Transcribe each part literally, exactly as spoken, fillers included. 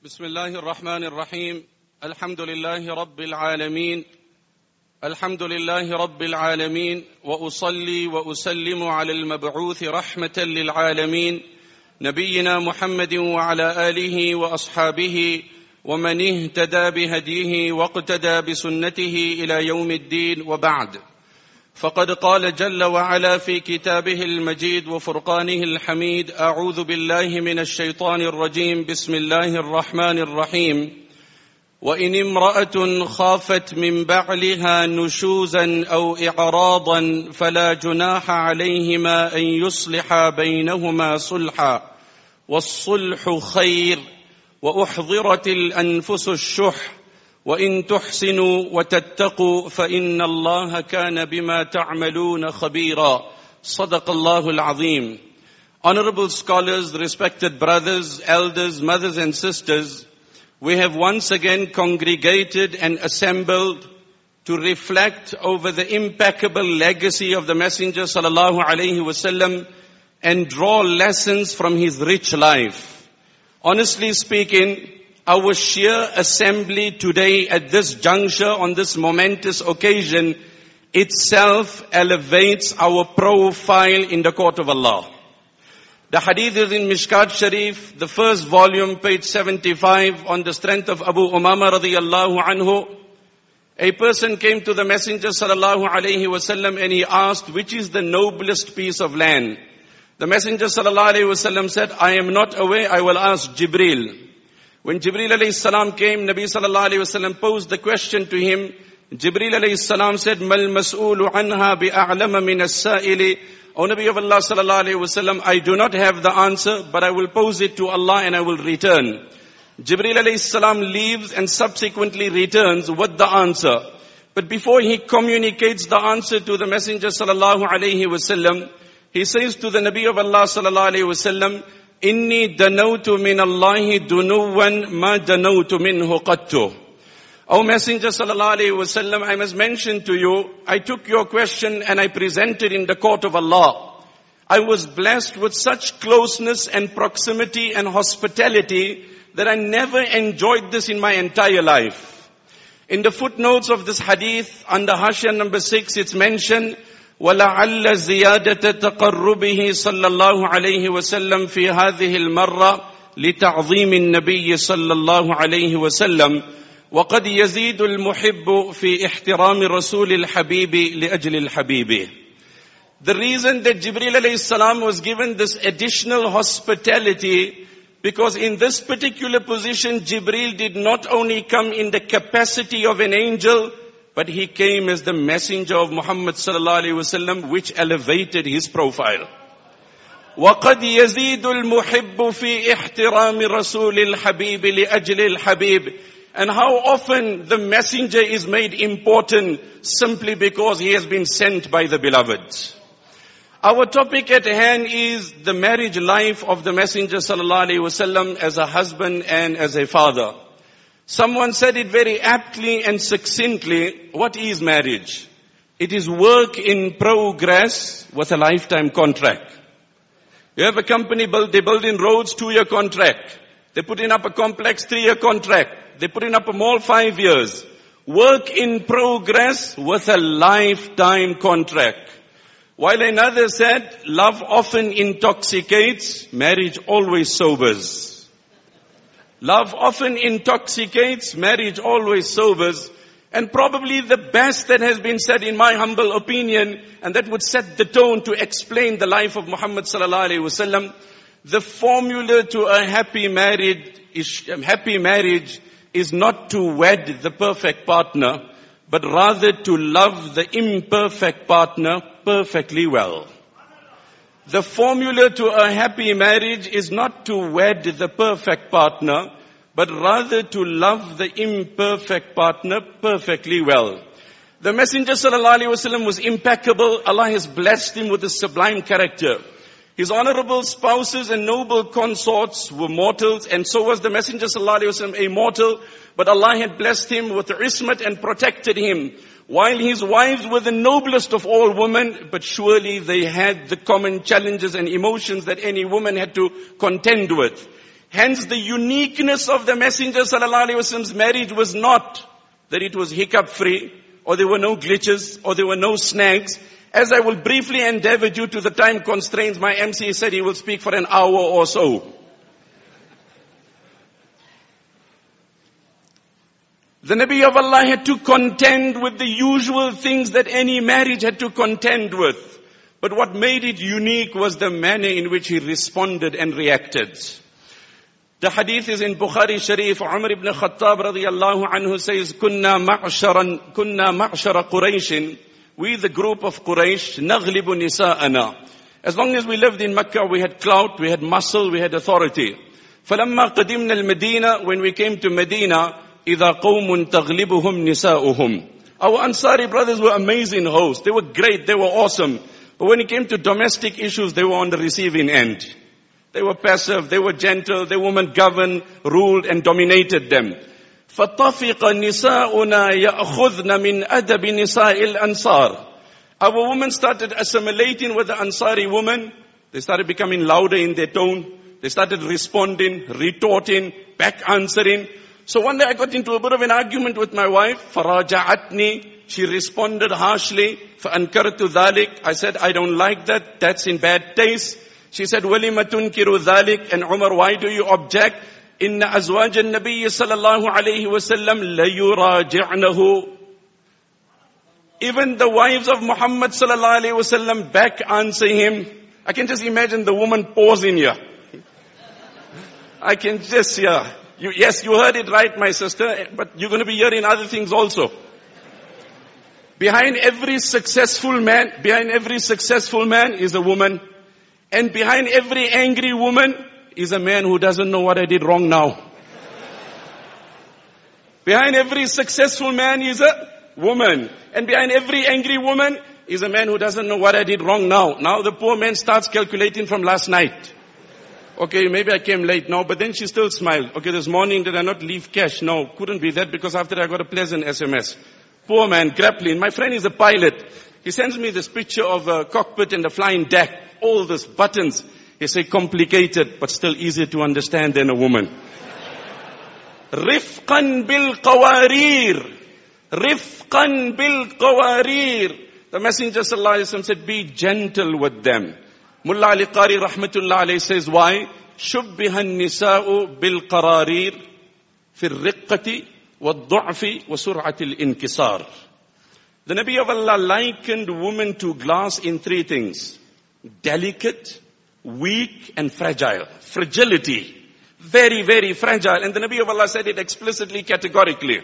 بسم الله الرحمن الرحيم الحمد لله رب العالمين الحمد لله رب العالمين وأصلي وأسلم على المبعوث رحمة للعالمين نبينا محمد وعلى آله وأصحابه ومن اهتدى بهديه واقتدى بسنته إلى يوم الدين وبعد فقد قال جل وعلا في كتابه المجيد وفرقانه الحميد أعوذ بالله من الشيطان الرجيم بسم الله الرحمن الرحيم وإن امرأة خافت من بعلها نشوزا أو إعراضا فلا جناح عليهما أن يصلحا بينهما صلحا والصلح خير وأحضرت الأنفس الشح وإن تحسنوا وتتقوا فإن الله كان بما تعملون خبيرا صدق الله العظيم. Honorable scholars, respected brothers, elders, mothers and sisters, we have once again congregated and assembled to reflect over the impeccable legacy of the Messenger sallallahu alaihi wasallam and draw lessons from his rich life. Honestly speaking, our sheer assembly today at this juncture on this momentous occasion itself elevates our profile in the court of Allah. The hadith is in Mishkat Sharif, the first volume, page seventy-five, on the strength of Abu Umama radiyallahu anhu. A person came to the Messenger sallallahu alayhi wasallam and he asked, which is the noblest piece of land? The Messenger sallallahu alayhi wasallam said, I am not aware, I will ask Jibreel. When Jibreel alayhi salam came, Nabi sallallahu alayhi wasallam posed the question to him. Jibreel alayhi salam said, Mal mas'ulu anha bi'a'lama min as-sa'ili. O Nabi of Allah sallallahu alayhi wasallam, I do not have the answer, but I will pose it to Allah and I will return. Jibreel alayhi salam leaves and subsequently returns with the answer. But before he communicates the answer to the Messenger sallallahu alayhi wasallam, he says to the Nabi of Allah sallallahu alayhi wasallam, Inni danawtu min Allahi dunuwan ma danawtu minhu qattu. O Messenger sallallahu alayhi wasallam, I must mention to you, I took your question and I presented in the court of Allah. I was blessed with such closeness and proximity and hospitality that I never enjoyed this in my entire life. In the footnotes of this hadith, under Hashia number six, it's mentioned, وَلَعَلَّ زِيَادَةَ تَقَرُّبِهِ صَلَّى اللَّهُ عَلَيْهِ وَسَلَّمْ فِي هَذِهِ الْمَرَّةِ لِتَعْظِيمِ النَّبِيِّ صَلَّى اللَّهُ عَلَيْهِ وَسَلَّمْ وَقَدْ يَزِيدُ الْمُحِبُّ فِي احْتِرَامِ رَسُولِ الْحَبِيبِ لِأَجْلِ الْحَبِيبِ. The reason that Jibreel alayhi salam was given this additional hospitality, because in this particular position, Jibreel did not only come in the capacity of an angel, but he came as the messenger of Muhammad sallallahu alaihi wasallam, which elevated his profile. وَقَدْ يَزِيدُ الْمُحِبُّ فِي احْتِرَامِ رَسُولِ الْحَبِيبِ لِأَجْلِ الْحَبِيبِ. And how often the messenger is made important simply because he has been sent by the beloved. Our topic at hand is the marriage life of the Messenger sallallahu alaihi wasallam as a husband and as a father. Someone said it very aptly and succinctly, what is marriage? It is work in progress with a lifetime contract. You have a company, build, they build in roads, two-year contract. They put in up a complex, three-year contract. They put in up a mall, five years. Work in progress with a lifetime contract. While another said, love often intoxicates, marriage always sobers. Love often intoxicates, marriage always sobers. And probably the best that has been said in my humble opinion, and that would set the tone to explain the life of Muhammad sallallahu alaihi wasallam, the formula to a happy marriage is, happy marriage is not to wed the perfect partner, but rather to love the imperfect partner perfectly well. The formula to a happy marriage is not to wed the perfect partner, but rather to love the imperfect partner perfectly well. The Messenger sallallahu alaihi wasallam was impeccable. Allah has blessed him with a sublime character. His honorable spouses and noble consorts were mortals, and so was the Messenger sallallahu alaihi wasallam a mortal, but Allah had blessed him with ismat and protected him. While his wives were the noblest of all women, but surely they had the common challenges and emotions that any woman had to contend with. Hence the uniqueness of the Messenger sallallahu alaihi wasallam's marriage was not that it was hiccup free, or there were no glitches, or there were no snags. As I will briefly endeavor due to the time constraints, my M C said he will speak for an hour or so. The Nabi of Allah had to contend with the usual things that any marriage had to contend with. But what made it unique was the manner in which he responded and reacted. The hadith is in Bukhari Sharif. Umar ibn Khattab radiyallahu anhu says, Kunna ma'sharan, kunna ma'shara Qurayshin. We, the group of Quraysh, naghlibu nisa'ana. As long as we lived in Mecca, we had clout, we had muscle, we had authority. فَلَمَّا قَدِمْنَا الْمَدِينَةِ When we came to Medina, إِذَا قَوْمٌ تَغْلِبُهُمْ نِسَاؤُهُمْ Our Ansari brothers were amazing hosts. They were great, they were awesome. But when it came to domestic issues, they were on the receiving end. They were passive, they were gentle, their women governed, ruled and dominated them. فَطَفِقَ نِسَاؤُنَا يَأْخُذْنَ مِنْ أَدَبِ نِسَاءِ الْأَنصَارِ Our women started assimilating with the Ansari women. They started becoming louder in their tone. They started responding, retorting, back answering. So one day I got into a bit of an argument with my wife. فَرَاجَعَتْنِي She responded harshly. فَأَنْكَرْتُ ذَلِكَ I said, I don't like that. That's in bad taste. She said, وَلِمَ تُنْكِرُ ذَلِكَ And Umar, why do you object? إِنَّ أَزْوَاجَ النَّبِيِّ صَلَى اللَّهُ عَلَيْهِ وَسَلَّمْ لَيُرَاجِعْنَهُ Even the wives of Muhammad sallallahu alaihi wasallam back answer him. I can just imagine the woman pausing here. I can just, yeah. You, yes, you heard it right, my sister, but you're going to be hearing other things also. Behind every successful man, behind every successful man is a woman. And behind every angry woman is a man who doesn't know what I did wrong now. Behind every successful man is a woman. And behind every angry woman is a man who doesn't know what I did wrong now. Now the poor man starts calculating from last night. Okay, maybe I came late. No, but then she still smiled. Okay, this morning did I not leave cash? No, couldn't be that because after I got a pleasant S M S. Poor man, grappling. My friend is a pilot. He sends me this picture of a cockpit and a flying deck. All these buttons. He say complicated, but still easier to understand than a woman. Rifqan bil qawarir. Rifqan bil qawarir. The Messenger sallallahu alaihi wasallam said, be gentle with them. Mullah Ali Qari rahmatullah alayhi says, why? Shubbiha nisa'u bil qararir fi riqqati wa du'fi wa sur'ati al-inkisar. The Nabi of Allah likened women to glass in three things. Delicate, weak and fragile. Fragility. Very, very fragile. And the Nabi of Allah said it explicitly, categorically.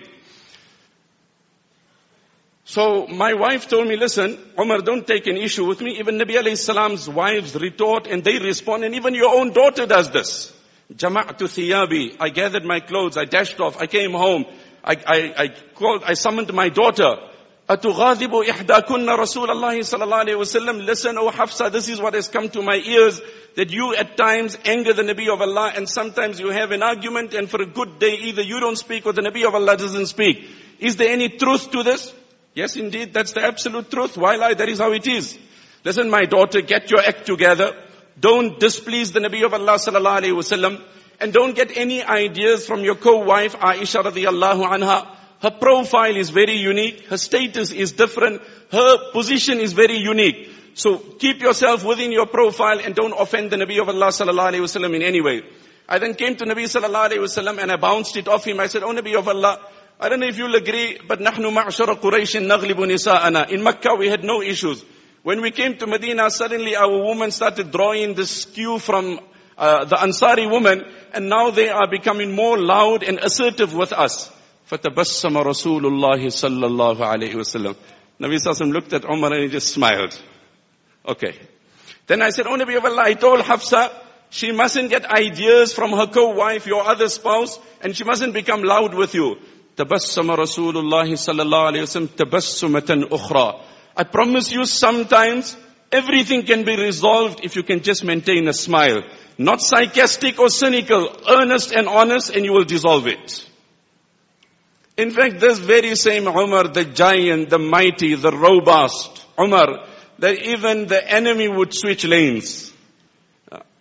So my wife told me, listen, Umar, don't take an issue with me. Even Nabi alayhi salam's wives retort and they respond. And even your own daughter does this. Jama'tu thiyabi. I gathered my clothes. I dashed off. I came home. I, I, I called, I summoned my daughter. Atughadibu ihdakunna Rasulullah sallallahu alayhi wa sallam. Listen, O Hafsa, this is what has come to my ears. That you at times anger the Nabi of Allah and sometimes you have an argument and for a good day either you don't speak or the Nabi of Allah doesn't speak. Is there any truth to this? Yes, indeed, that's the absolute truth. Why lie? That is how it is. Listen, my daughter, get your act together. Don't displease the Nabi of Allah sallallahu alayhi wa sallam. And don't get any ideas from your co-wife, Aisha radiyallahu anha. Her profile is very unique. Her status is different. Her position is very unique. So keep yourself within your profile and don't offend the Nabi of Allah sallallahu alayhi wa sallam in any way. I then came to Nabi sallallahu alayhi wa sallam and I bounced it off him. I said, oh Nabi of Allah, I don't know if you'll agree, but نحن معشر قريش نغلب نساءنا. In Makkah we had no issues. When we came to Medina, suddenly our women started drawing this skew from uh, the Ansari women, and now they are becoming more loud and assertive with us. فَتَبَسَّمَ رَسُولُ اللَّهِ صَلَّى اللَّهُ عَلَيْهِ وَسَلَّمَ. Nabi sallallahu alaihi wasallam looked at Umar and he just smiled. Okay. Then I said, oh Nabi of Allah, I told Hafsa, she mustn't get ideas from her co-wife, your other spouse, and she mustn't become loud with you. تبسم رسول الله صلى الله عليه وسلم تبسمة أخرى. I promise you sometimes everything can be resolved if you can just maintain a smile. Not sarcastic or cynical, earnest and honest, and you will dissolve it. In fact, this very same Umar, the giant, the mighty, the robust Umar, that even the enemy would switch lanes.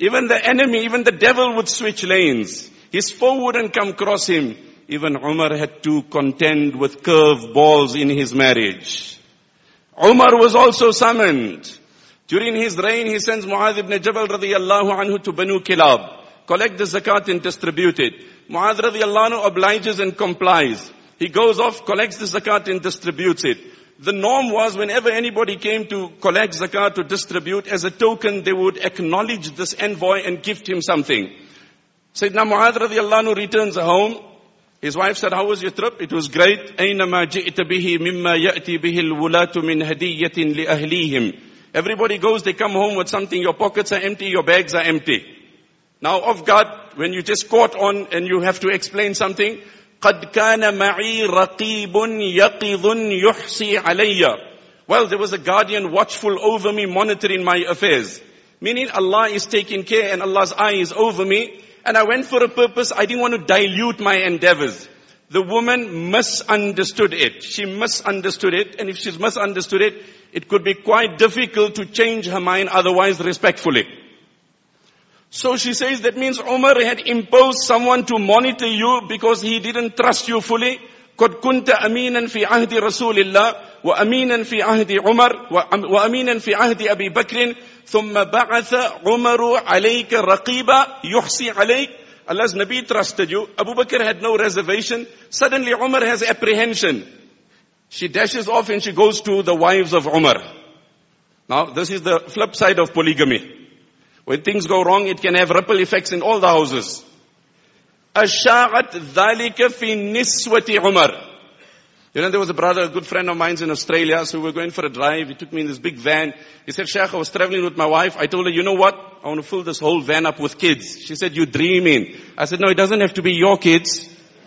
Even the enemy, even the devil would switch lanes. His foe wouldn't come across him. Even Umar had to contend with curved balls in his marriage. Umar was also summoned. During his reign, he sends Mu'adh ibn Jabal radiyallahu anhu to Banu Kilab. Collect the zakat and distribute it. Mu'adh radiyallahu anhu obliges and complies. He goes off, collects the zakat and distributes it. The norm was whenever anybody came to collect zakat to distribute, as a token they would acknowledge this envoy and gift him something. Sayyidina Mu'adh radiyallahu anhu returns home. His wife said, how was your trip? It was great. أَيْنَمَا جِئْتَ بِهِ مِمَّا يَأْتِي بِهِ الْوُلَاةُ مِنْ هَدِيَّةٍ لِأَهْلِيهِمْ. Everybody goes, they come home with something. Your pockets are empty, your bags are empty. Now, off guard, when you just caught on and you have to explain something, قَدْ كَانَ مَعِي رَقِيبٌ يَقِظٌ يُحْصِي عَلَيَّ. Well, there was a guardian watchful over me, monitoring my affairs. Meaning Allah is taking care and Allah's eye is over me. And I went for a purpose. I didn't want to dilute my endeavors. The woman misunderstood it. She misunderstood it. And if she's misunderstood it, it could be quite difficult to change her mind otherwise respectfully. So she says that means Umar had imposed someone to monitor you because he didn't trust you fully. قد كنت أمينا في عهد رسول الله وأمينا في عهد عمر وأمينا في عهد أبي بكر ثم بعث عمر عليك رقيبا يحصي عليك. Allah's Nabi trusted you. Abu Bakr had no reservation. Suddenly Umar has apprehension. She dashes off and she goes to the wives of Umar. Now this is the flip side of polygamy. When things go wrong, it can have ripple effects in all the houses. أَشَاعَتْ ذَلِكَ فِي نِسْوَةِ عُمَرٍ. You know, there was a brother, a good friend of mine in Australia, so we were going for a drive. He took me in this big van. He said, Sheikh, I was traveling with my wife. I told her, you know what? I want to fill this whole van up with kids. She said, you're dreaming. I said, no, it doesn't have to be your kids.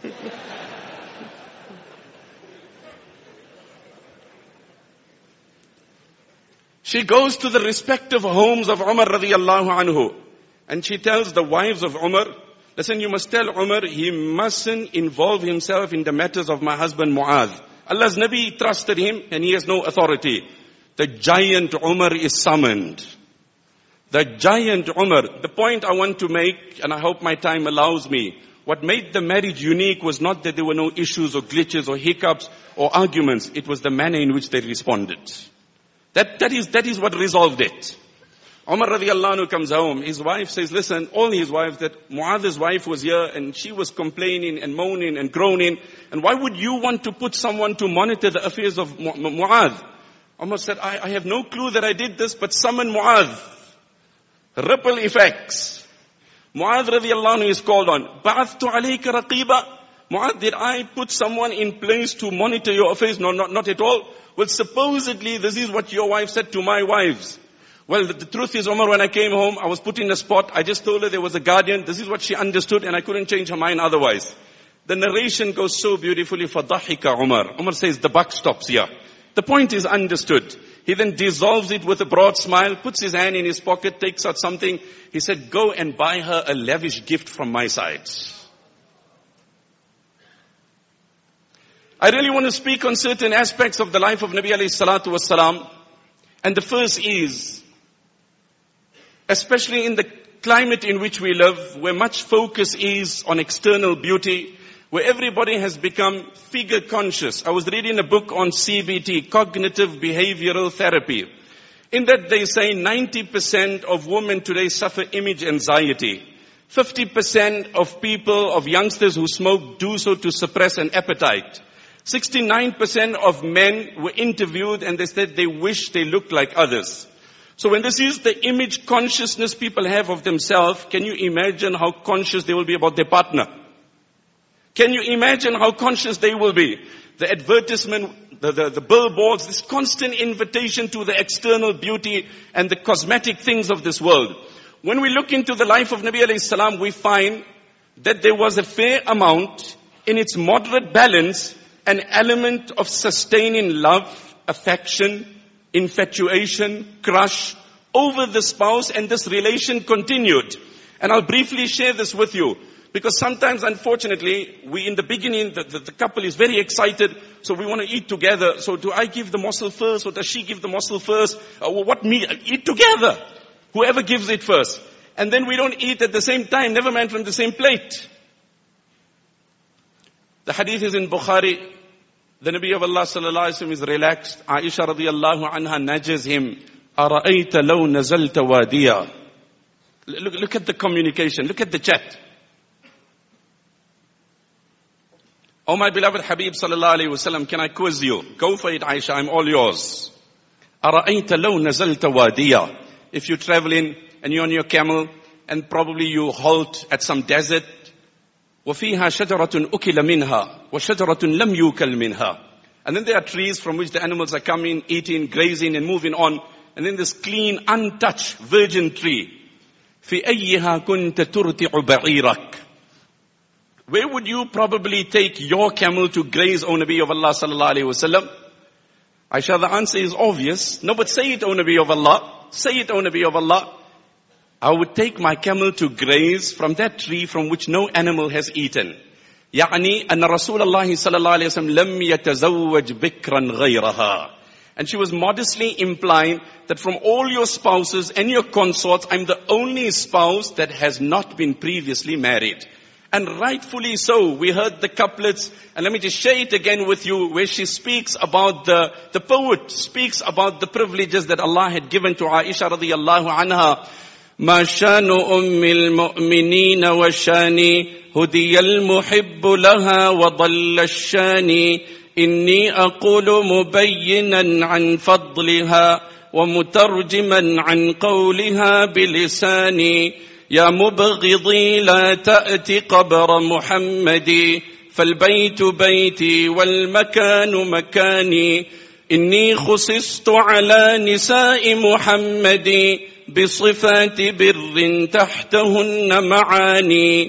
She goes to the respective homes of Umar radiyallahu anhu. And she tells the wives of Umar, listen, you must tell Umar, he mustn't involve himself in the matters of my husband Mu'adh. Allah's Nabi trusted him and he has no authority. The giant Umar is summoned. The giant Umar. The point I want to make, and I hope my time allows me, what made the marriage unique was not that there were no issues or glitches or hiccups or arguments. It was the manner in which they responded. That, that is, that is what resolved it. Umar radiallahu anhu comes home. His wife says, listen, all his wives, that Mu'adh's wife was here and she was complaining and moaning and groaning. And why would you want to put someone to monitor the affairs of Mu- Mu- Mu'adh? Umar said, I, I have no clue that I did this, but summon Mu'adh. Ripple effects. Mu'adh radiallahu anhu is called on. Ba'athtu alayka raqiba. Mu'adh, did I put someone in place to monitor your affairs? No, not, not at all. Well, supposedly this is what your wife said to my wives. Well, the, the truth is, Umar, when I came home, I was put in a spot. I just told her there was a guardian. This is what she understood and I couldn't change her mind otherwise. The narration goes so beautifully. فَضَحِكَ Umar. Umar says the buck stops here. The point is understood. He then dissolves it with a broad smile, puts his hand in his pocket, takes out something. He said, go and buy her a lavish gift from my side. I really want to speak on certain aspects of the life of Nabi alayhi salatu wasalam. And the first is, especially in the climate in which we live, where much focus is on external beauty, where everybody has become figure conscious. I was reading a book on C B T, Cognitive Behavioral Therapy. In that they say ninety percent of women today suffer image anxiety. fifty percent of people, of youngsters who smoke, do so to suppress an appetite. sixty-nine percent of men were interviewed and they said they wish they looked like others. So when this is the image consciousness people have of themselves, can you imagine how conscious they will be about their partner? Can you imagine how conscious they will be? The advertisement, the, the, the billboards, this constant invitation to the external beauty and the cosmetic things of this world. When we look into the life of Nabi alayhi salam, we find that there was a fair amount in its moderate balance, an element of sustaining love, affection, infatuation, crush over the spouse, and this relation continued. And I'll briefly share this with you. Because sometimes, unfortunately, we in the beginning, the, the, the couple is very excited, so we want to eat together. So do I give the morsel first, or does she give the morsel first? Uh, what me? Eat together. Whoever gives it first. and then we don't eat at the same time, never mind from the same plate. The hadith is in Bukhari. The Nabi of Allah sallallahu alaihi wasallam is relaxed. Aisha radiyallahu anha nudges him. أَرَأَيْتَ لَوْ نَزَلْتَ وَادِيًا. Look, look at the communication. Look at the chat. Oh my beloved Habib sallallahu alaihi wasallam, can I quiz you? Go for it, Aisha. I'm all yours. أَرَأَيْتَ لَوْ نَزَلْتَ وَادِيًا. If you're traveling and you're on your camel and probably you halt at some desert, وَفِيهَا شَجَرَةٌ أُكِلَ مِنْهَا وَشَجَرَةٌ لَمْ يُوكَلْ مِنْهَا. And then there are trees from which the animals are coming, eating, grazing and moving on. And then this clean, untouched, virgin tree. فِي أَيِّهَا كُنْتَ تُرْتِعُ بَعِيرَكَ. Where would you probably take your camel to graze, O Nabi of Allah sallallahu alayhi wasallam? Aisha, the answer is obvious. No, but say it, O Nabi of Allah. Say it, O Nabi of Allah. I would take my camel to graze from that tree from which no animal has eaten. يعني أن رسول الله صلى الله عليه وسلم لم يتزوج بكرا غيرها. And she was modestly implying that from all your spouses and your consorts, I'm the only spouse that has not been previously married. And rightfully so. We heard the couplets, and let me just share it again with you, where she speaks about the, the poet speaks about the privileges that Allah had given to Aisha radiyallahu anha. ما شان أم المؤمنين وشاني هدي المحب لها وضل الشاني إني أقول مبينا عن فضلها ومترجما عن قولها بلساني يا مبغضي لا تأتي قبر محمد فالبيت بيتي والمكان مكاني إني خصصت على نساء محمد بصفات بر تحتهن معاني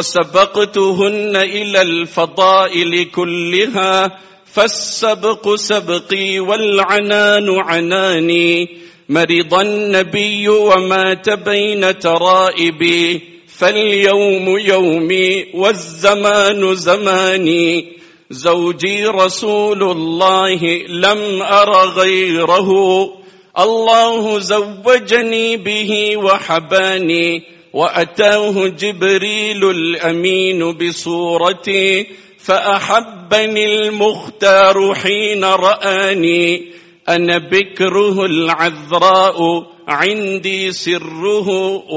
وسبقتهن إلى الفضائل كلها فالسبق سبقي والعنان عناني مرض النبي ومات بين ترائبي فاليوم يومي والزمان زماني زوجي رسول الله لم أر غيره الله زوجني به وحباني وأتاه جبريل الأمين بصورتي فأحبني المختار حين رآني أنا بكره العذراء عندي سره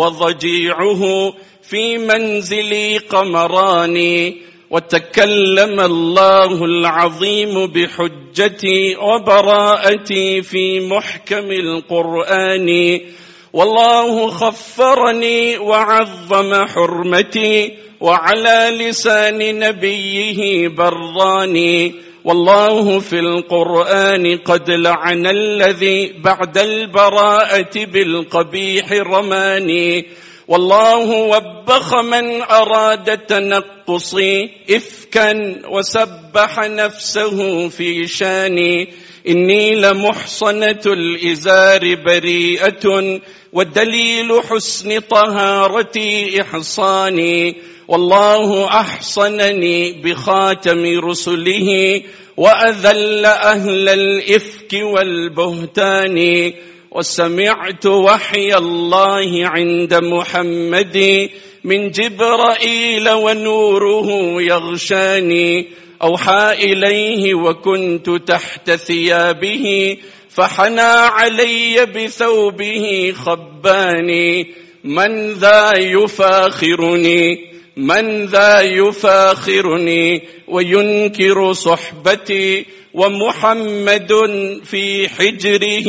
وضجيعه في منزلي قمراني وتكلم الله العظيم بحجتي وبراءتي في محكم القرآن والله خفرني وعظم حرمتي وعلى لسان نبيه براني والله في القرآن قد لعن الذي بعد البراءة بالقبيح رماني والله وبخ من أراد تنقصي إفكا وسبح نفسه في شاني إني لمحصنة الإزار بريئة والدليل حسن طهارتي إحصاني والله أحصنني بخاتم رسله وأذل أهل الإفك والبهتان وسمعت وحي الله عند محمد من جبرائيل ونوره يغشاني أوحى إليه وكنت تحت ثيابه فحنى علي بثوبه خباني من ذا يفاخرني من ذا يفاخرني وينكر صحبتي ومحمد في حجره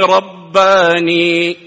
رباني.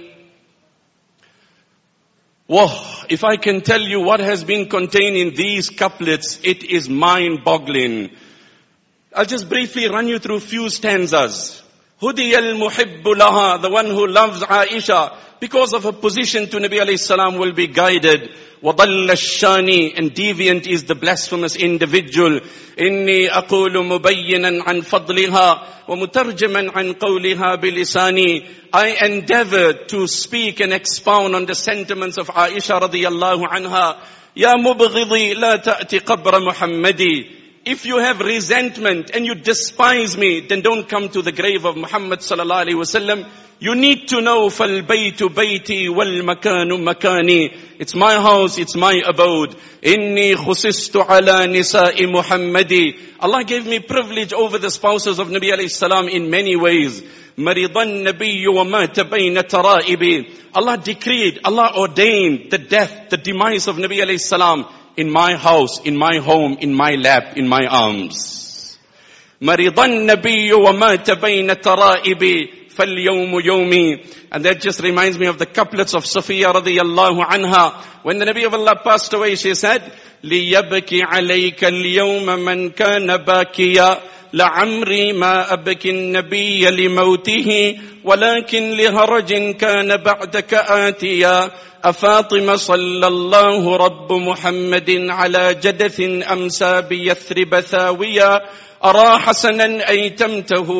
Whoa, if I can tell you what has been contained in these couplets, it is mind-boggling. I'll just briefly run you through a few stanzas. هُدِيَ الْمُحِبُّ لَهَا, the one who loves Aisha, because of her position to Nabi alayhi salam, will be guided. وَضَلَّ الشَّانِ, and deviant is the blasphemous individual. إِنِّي أَقُولُ مُبَيِّنًا عَنْ فَضْلِهَا وَمُتَرْجِمًا عَنْ قَوْلِهَا بِلِسَانِي. I endeavored to speak and expound on the sentiments of Aisha radiyallahu anha. يَا مُبْغِضِي لَا تَأْتِ قَبْرَ مُحَمَّدِ If you have resentment and you despise me, then don't come to the grave of Muhammad sallallahu alaihi wasallam. You need to know, فَالْبَيْتُ بَيْتِي وَالْمَكَانُ مَكَانِي. It's my house, it's my abode. إِنِّي خُسِسْتُ عَلَى نِسَاءِ مُحَمَّدِ. Allah gave me privilege over the spouses of Nabi alayhi salam in many ways. مَرِضَ النَّبِيُّ وَمَاتَ بَيْنَ تَرَائِبِ. Allah decreed, Allah ordained the death, the demise of Nabi alayhi salam in my house, in my home, in my lap, in my arms. مَرِضَ النَّبِيُّ وَمَاتَ بَيْنَ تَرَائِبِ. فَالْيَوْمُ يَوْمِي. And that just reminds me of the couplets of Safiya radiyallahu anha. When the Nabi of Allah passed away, she said, لِيَبْكِ عَلَيْكَ الْيَوْمَ مَنْ كَانَ بَاكِيًا لَعَمْرِي مَا أَبْكِ النَّبِيَّ لِمَوْتِهِ وَلَكِنْ لِهَرَجٍ كَانَ بَعْدَكَ آتِيًا أفاطمة صلى الله رب محمد على جدث أمسى بيثرب ثاويا أرى حسنا أيتمته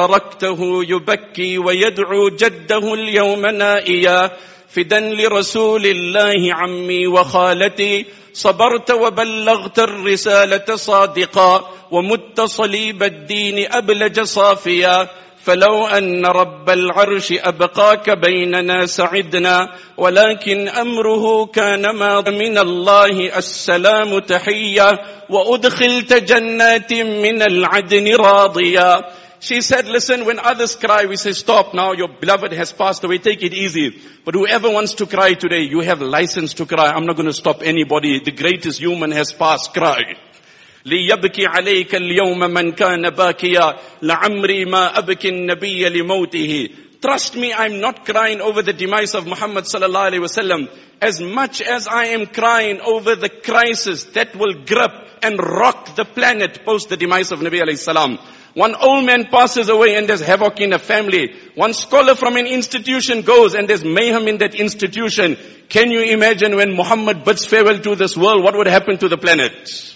وتركته يبكي ويدعو جده اليوم نائيا فدا لرسول الله عمي وخالتي صبرت وبلغت الرسالة صادقا ومت صليب الدين أبلج صافيا فلو أن رب العرش أبقاك بيننا سعدنا ولكن أمره كان ماض من الله السلام تحية وأدخلت جنات من العدن راضيا. She said, listen, when others cry, we say, stop now, your beloved has passed away, take it easy. But whoever wants to cry today, you have license to cry. I'm not going to stop anybody. The greatest human has passed, cry. لِيَبْكِ عَلَيْكَ الْيَوْمَ مَنْ كَانَ بَاكِيًا لَعَمْرِي مَا أَبْكِ النَّبِيَّ لِمَوْتِهِ. Trust me, I'm not crying over the demise of Muhammad sallallahu alaihi wasallam as much as I am crying over the crisis that will grip and rock the planet post the demise of Nabi alayhi salam. One old man passes away and there's havoc in a family. One scholar from an institution goes and there's mayhem in that institution. Can you imagine when Muhammad bids farewell to this world, what would happen to the planet?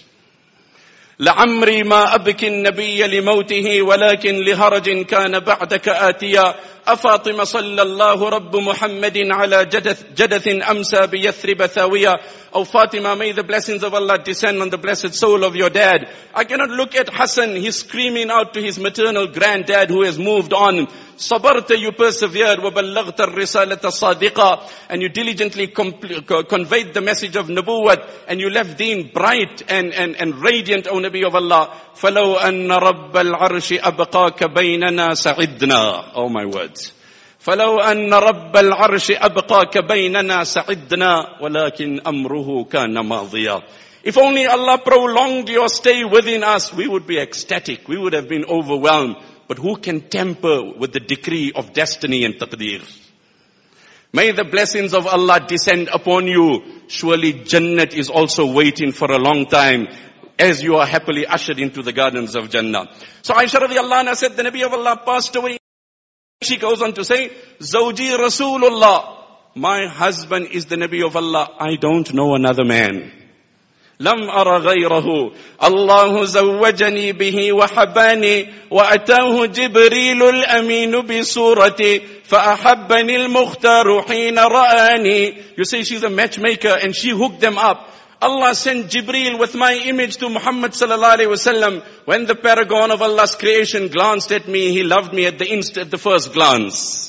لعمري ما أبكي النبي لموته ولكن لهرج كان بعدك آتيا أفاطمة صلى الله رب محمد على جدث, جدث أمسى بيثرب ثاوية. Oh Fatima, may the blessings of Allah descend on the blessed soul of your dad. I cannot look at Hassan, he's screaming out to his maternal granddad who has moved on. Sabarta, you persevered, وَبَلَّغْتَ الرِّسَالَةَ صَادِقًا, and you diligently compl- conveyed the message of Nubuwwat, and you left deen bright and, and, and radiant, O Nabi of Allah. فَلَوْ أَنَّ رَبَّ الْعَرْشِ أَبْقَاكَ بَيْنَنَا سَعِدْنَا. Oh my words. فَلَوْ أَنَّ رَبَّ الْعَرْشِ أَبْقَاكَ بَيْنَنَا سَعِدْنَا وَلَكِنْ أَمْرُهُ كَانَ مَاضِيًا. If only Allah prolonged your stay within us, we would be ecstatic, we would have been overwhelmed. But who can tamper with the decree of destiny and taqdeer? May the blessings of Allah descend upon you. Surely Jannat is also waiting for a long time as you are happily ushered into the gardens of Jannah. So Aisha radiallahu anha said, the Nabi of Allah passed away. She goes on to say, Zawji Rasulullah, my husband is the Nabi of Allah. I don't know another man. لم أرى غيره الله زوجني به وحباني وأتاه جبريل الأمين بصورتي فأحبني المختار حين رآني. You say she's a matchmaker and she hooked them up. Allah sent Jibreel with my image to Muhammad sallallahu alaihi wasallam. When the paragon of Allah's creation glanced at me, he loved me at the instant, at the first glance.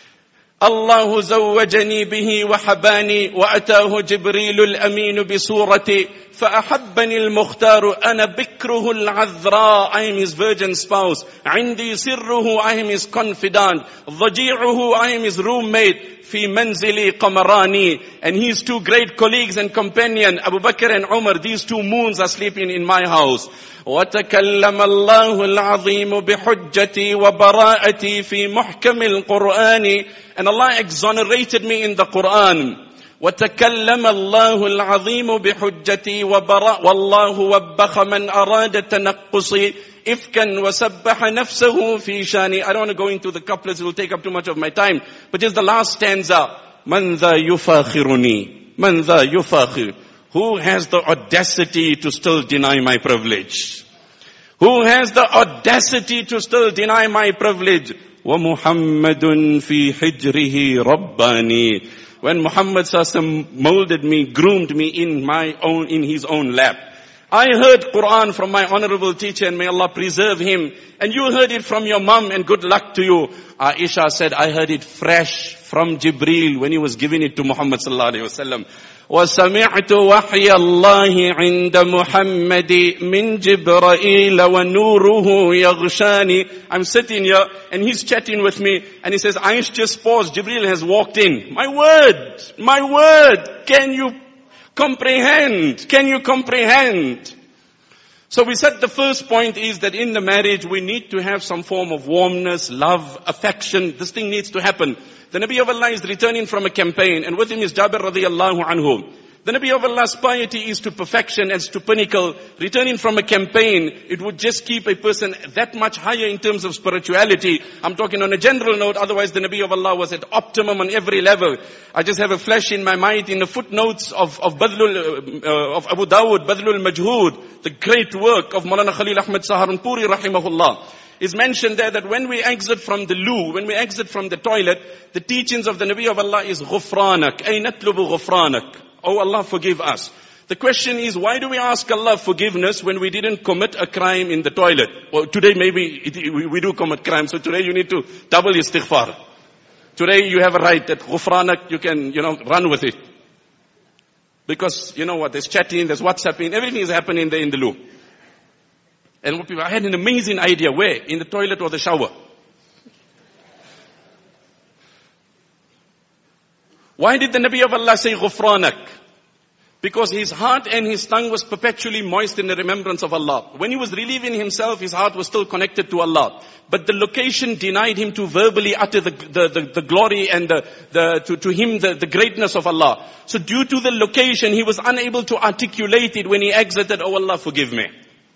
الله زوجني به وحباني وأتاه جبريل الأمين بصورتي فأحبني المختار أنا بكره العذراء. I am his virgin spouse. عندي سره, I am his confidant. ضجيعه, I am his roommate. في منزلي قمراني, and his two great colleagues and companion Abu Bakr and Umar, these two moons are sleeping in my house. وتكلم الله العظيم بحجتي وبراءتي في محكم القرآن, and Allah exonerated me in the Quran. وتكلم الله العظيم بحجتي وبراء والله وبخ من أراد تنقصي إفكا وسبح نفسه في شاني. I don't want to go into the couplets, it will take up too much of my time, but just the last stanza. من ذا يفاخرني من ذا يفاخر. Who has the audacity to still deny my privilege? Who has the audacity to still deny my privilege? وَمُحَمَّدٌ فِي حِجْرِهِ رَبَّانِي. When Muhammad sallallahu alaihi wasallam molded me, groomed me in my own, in his own lap. I heard Quran from my honorable teacher, and may Allah preserve him. And you heard it from your mum, and good luck to you. Aisha said, I heard it fresh from Jibreel when he was giving it to Muhammad sallallahu alaihi wasallam. وَسَمِعْتُ وَحْيَ اللَّهِ عِنْدَ مُحَمَّدِ مِنْ جِبْرَائِيلَ وَنُورُهُ يَغْشَانِ. I'm sitting here and he's chatting with me and he says, Aish, just pause. Jibreel has walked in. My word, my word. Can you comprehend? Can you comprehend? So we said the first point is that in the marriage we need to have some form of warmness, love, affection. This thing needs to happen. The Nabi of Allah is returning from a campaign, and with him is Jabir radiallahu anhu. The Nabi of Allah's piety is to perfection and to pinnacle. Returning from a campaign, it would just keep a person that much higher in terms of spirituality. I'm talking on a general note, otherwise the Nabi of Allah was at optimum on every level. I just have a flash in my mind in the footnotes of, of Badlul, uh, of Abu Dawud, Badlul Majhood, the great work of Maulana Khalil Ahmad Saharanpuri rahimahullah. Is mentioned there that when we exit from the loo, when we exit from the toilet, the teachings of the Nabi of Allah is غُفْرَانَكَ أَيْ نَطْلُبُ غُفْرَانَكَ. Oh Allah, forgive us. The question is, why do we ask Allah forgiveness when we didn't commit a crime in the toilet? Well, today maybe it, we, we do commit crime, so today you need to double istighfar. Today you have a right that غُفْرَانَكَ, you can, you know, run with it. Because, you know what, there's chatting, there's WhatsApping, everything is happening there in the loo. And what people, I had an amazing idea. Where? In the toilet or the shower? Why did the Nabi of Allah say غُفْرَانَكَ? Because his heart and his tongue was perpetually moist in the remembrance of Allah. When he was relieving himself, his heart was still connected to Allah. But the location denied him to verbally utter the, the, the, the glory and the, the, to, to him the, the greatness of Allah. So due to the location, he was unable to articulate it when he exited, oh Allah, forgive me.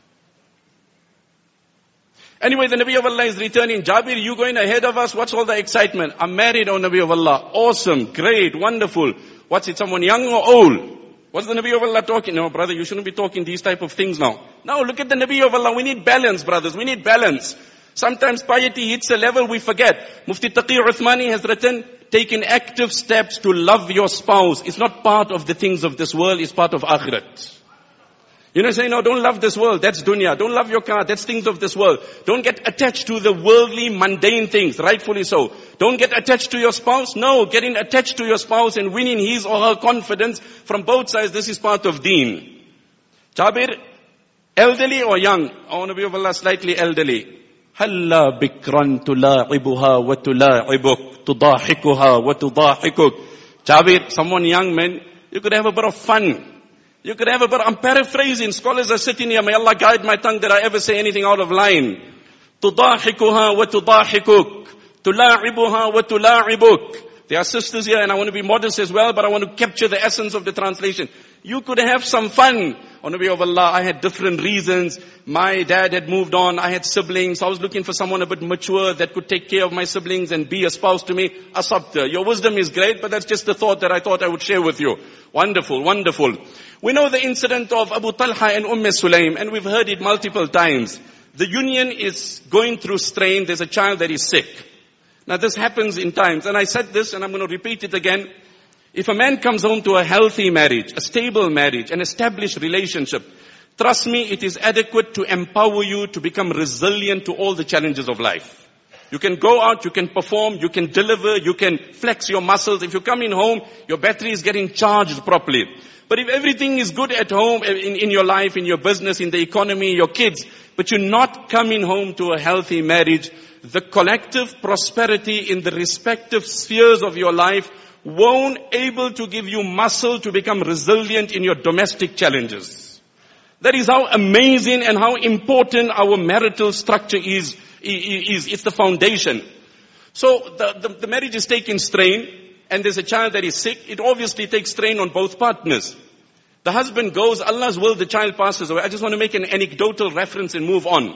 Anyway, the Nabi of Allah is returning. Jabir, you going ahead of us? What's all the excitement? I'm married, oh Nabi of Allah. Awesome, great, wonderful. What's it, someone young or old? What's the Nabi of Allah talking? No, brother, you shouldn't be talking these type of things now. No, look at the Nabi of Allah. We need balance, brothers. We need balance. Sometimes piety hits a level we forget. Mufti Taqi Uthmani has written, taking active steps to love your spouse. It's not part of the things of this world, it's part of akhirat. You know, say, no, don't love this world. That's dunya. Don't love your car. That's things of this world. Don't get attached to the worldly, mundane things. Rightfully so. Don't get attached to your spouse. No, getting attached to your spouse and winning his or her confidence from both sides. This is part of deen. Jabir, elderly or young? I want to be of Allah slightly elderly. Halla bikran tula'ibuha wa tula'ibuk. Tudahikuha wa tudahikuk. Jabir, someone young man, you could have a bit of fun. You could have a bit, I'm paraphrasing, scholars are sitting here, may Allah guide my tongue that I ever say anything out of line. تُضَاحِكُهَا وَتُضَاحِكُكَ تُلَاعِبُهَا وَتُلَاعِبُكَ. There are sisters here and I want to be modest as well, but I want to capture the essence of the translation. You could have some fun. On the way of Allah, I had different reasons. My dad had moved on, I had siblings, I was looking for someone a bit mature that could take care of my siblings and be a spouse to me. Asabta. Your wisdom is great, but that's just the thought that I thought I would share with you. Wonderful, wonderful. We know the incident of Abu Talha and Umm Sulaim, and we've heard it multiple times. The union is going through strain. There's a child that is sick. Now this happens in times, and I said this and I'm going to repeat it again. If a man comes home to a healthy marriage, a stable marriage, an established relationship, trust me, it is adequate to empower you to become resilient to all the challenges of life. You can go out, you can perform, you can deliver, you can flex your muscles. If you come in home, your battery is getting charged properly. But if everything is good at home, in, in your life, in your business, in the economy, your kids, but you're not coming home to a healthy marriage, the collective prosperity in the respective spheres of your life won't able to give you muscle to become resilient in your domestic challenges. That is how amazing and how important our marital structure is. is it's the foundation. So the, the, the marriage is taking strain, and there's a child that is sick. It obviously takes strain on both partners. The husband goes, Allah's will, the child passes away. I just want to make an anecdotal reference and move on.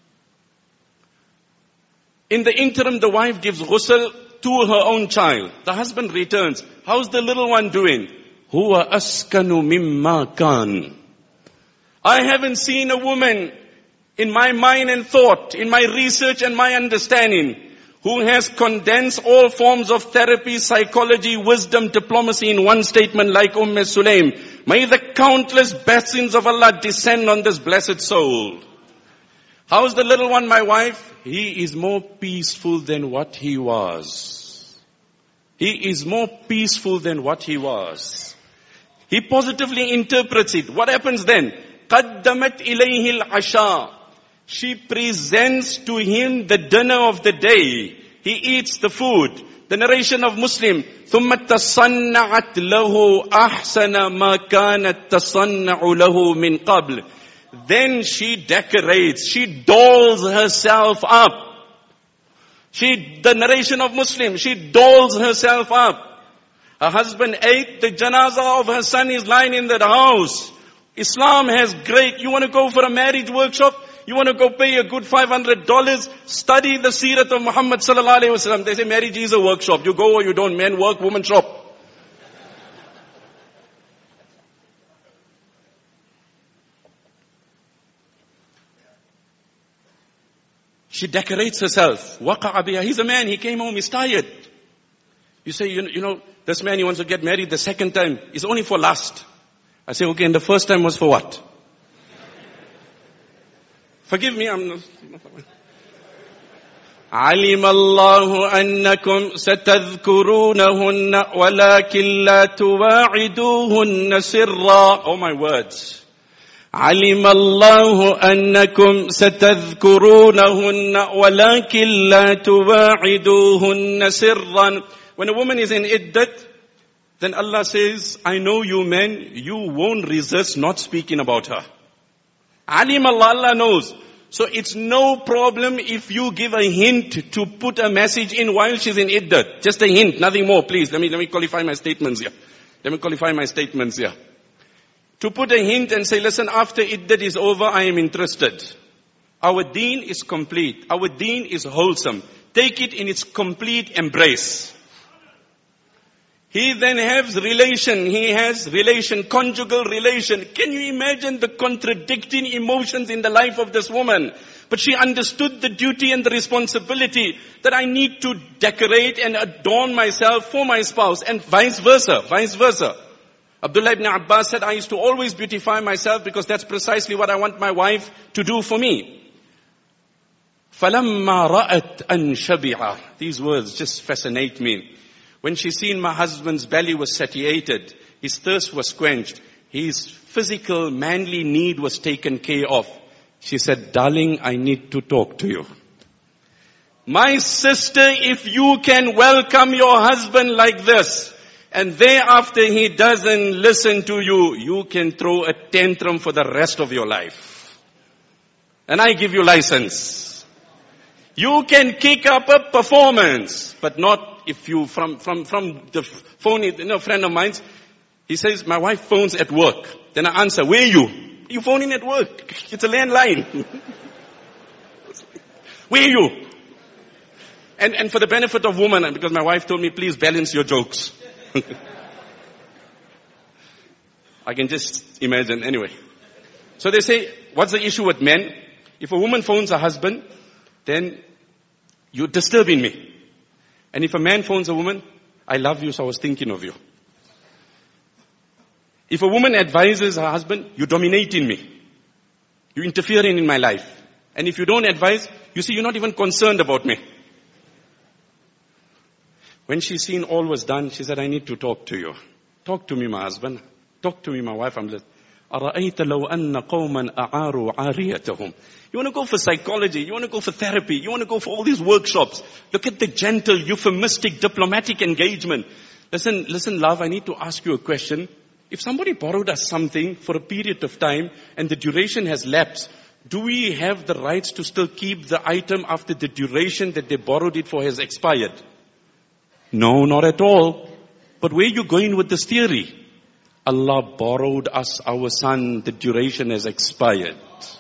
In the interim, the wife gives ghusl to her own child. The husband returns. How's the little one doing? Huwa askanu mimma kan. I haven't seen a woman in my mind and thought, in my research and my understanding, who has condensed all forms of therapy, psychology, wisdom, diplomacy in one statement like Umm Sulaim. May the countless blessings of Allah descend on this blessed soul. How's the little one, my wife? He is more peaceful than what he was. He is more peaceful than what he was. He positively interprets it. What happens then? قَدَّمَتْ إِلَيْهِ الْعَشَاء. She presents to him the dinner of the day. He eats the food. The narration of Muslim. ثُمَّ تَصَنَّعَتْ لَهُ أَحْسَنَ مَا كَانَتْ تَصَنَّعُ لَهُ مِنْ قَبْلِ. Then she decorates. She dolls herself up. She, the narration of Muslim, she dolls herself up. Her husband ate. The janazah of her son is lying in that house. Islam has great. You want to go for a marriage workshop? You want to go pay a good five hundred dollars? Study the seerat of Muhammad sallallahu alaihi wasallam. They say marriage is a workshop. You go or you don't. Men work, women shop. She decorates herself. Waqa'a biha. He's a man. He came home. He's tired. You say, you know, you know, this man, he wants to get married the second time. It's only for lust. I say, okay, and the first time was for what? Forgive me, I'm not... عَلِمَ اللَّهُ أَنَّكُمْ سَتَذْكُرُونَهُنَّ وَلَكِنْ لَا تُوَاعِدُوهُنَّ سِرًّا. Oh my words. عَلِمَ اللَّهُ أَنَّكُمْ سَتَذْكُرُونَهُنَّ وَلَكِنْ لَا تُوَاعِدُوهُنَّ سِرًّا. When a woman is in iddat, then Allah says, I know you men, you won't resist not speaking about her. Alim Allah, Allah knows. So it's no problem if you give a hint to put a message in while she's in iddat. Just a hint, nothing more, please. Let me, let me qualify my statements here. Let me qualify my statements here. To put a hint and say, listen, after iddat is over, I am interested. Our deen is complete. Our deen is wholesome. Take it in its complete embrace. He then has relation, he has relation, conjugal relation. Can you imagine the contradicting emotions in the life of this woman? But she understood the duty and the responsibility that I need to decorate and adorn myself for my spouse, and vice versa, vice versa. Abdullah ibn Abbas said, I used to always beautify myself because that's precisely what I want my wife to do for me. فَلَمَّا رَأَتْ أَنْ شَبِعَ. These words just fascinate me. When she seen my husband's belly was satiated, his thirst was quenched, his physical, manly need was taken care of, she said, darling, I need to talk to you. My sister, if you can welcome your husband like this, and thereafter he doesn't listen to you, you can throw a tantrum for the rest of your life. And I give you license. You can kick up a performance, but not if you, from, from, from the phone, you know, a friend of mine, he says, my wife phones at work. Then I answer, where are you? You phoning at work. It's a landline. Where are you? And, and for the benefit of women, because my wife told me, please balance your jokes. I can just imagine. Anyway. So they say, what's the issue with men? If a woman phones her husband, then you're disturbing me. And if a man phones a woman, I love you, so I was thinking of you. If a woman advises her husband, you're dominating me. You're interfering in my life. And if you don't advise, you see, you're not even concerned about me. When she seen all was done, she said, I need to talk to you. Talk to me, my husband. Talk to me, my wife. I'm listening. أَرَأَيْتَ لَوْ أَنَّ قَوْمًا أَعَارُوا عَارِيَتَهُم. You want to go for psychology, you want to go for therapy, you want to go for all these workshops. Look at the gentle, euphemistic, diplomatic engagement. Listen, listen, love, I need to ask you a question. If somebody borrowed us something for a period of time and the duration has lapsed, do we have the rights to still keep the item after the duration that they borrowed it for has expired? No, not at all. But where are you going with this theory? Allah borrowed us our son, the duration has expired.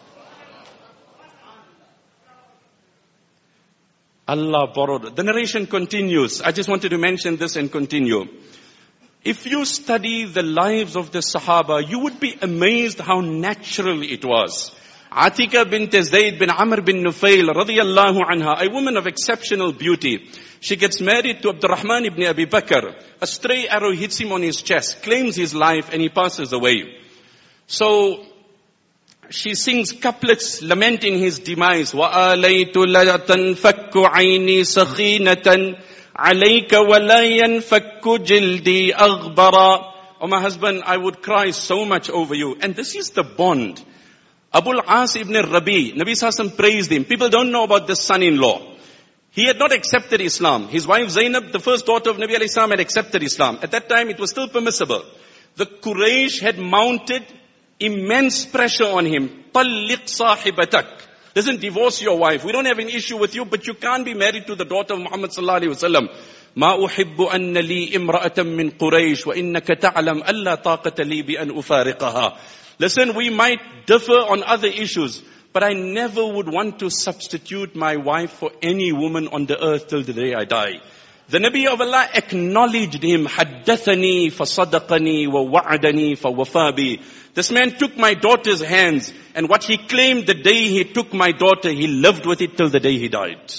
Allah borrowed. The narration continues. I just wanted to mention this and continue. If you study the lives of the Sahaba, you would be amazed how natural it was. Atika bint Zayd bin Amr bin Nufail radiyallahu anha, a woman of exceptional beauty. She gets married to Abdurrahman ibn Abi Bakr. A stray arrow hits him on his chest, claims his life, and he passes away. So she sings couplets lamenting his demise. وَآلَيْتُ لَا تَنْفَكُّ عَيْنِي سَخِينَةً عَلَيْكَ وَلَا يَنْفَكُّ جِلْدِي أَغْبَرًا. Oh my husband, I would cry so much over you. And this is the bond. Abul As ibn Rabi, Nabi Sallallahu praised him. People don't know about this son-in-law. He had not accepted Islam. His wife Zainab, the first daughter of Nabi alayhi salam, had accepted Islam. At that time, it was still permissible. The Quraysh had mounted immense pressure on him. طَلِّقْ صَاحِبَتَكْ. Listen, divorce your wife. We don't have an issue with you, but you can't be married to the daughter of Muhammad sallallahu alayhi wa sallam. ما أحب أن لي امرأة من قريش وإنك تعلم ألا طاقة لي بأن أفارقها. Listen, we might differ on other issues, but I never would want to substitute my wife for any woman on the earth till the day I die. The Nabi of Allah acknowledged him. حدثني فصدقني ووعدني فوفى بي. This man took my daughter's hands, and what he claimed the day he took my daughter, he lived with it till the day he died.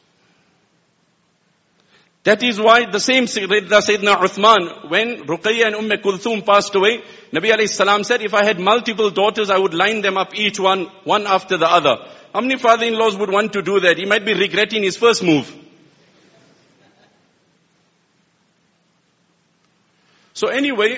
That is why the same Sayyidina Uthman, when Ruqayya and Umm Kulthum passed away, Nabi alayhi salam said, if I had multiple daughters, I would line them up each one, one after the other. How many father-in-laws would want to do that? He might be regretting his first move. So anyway,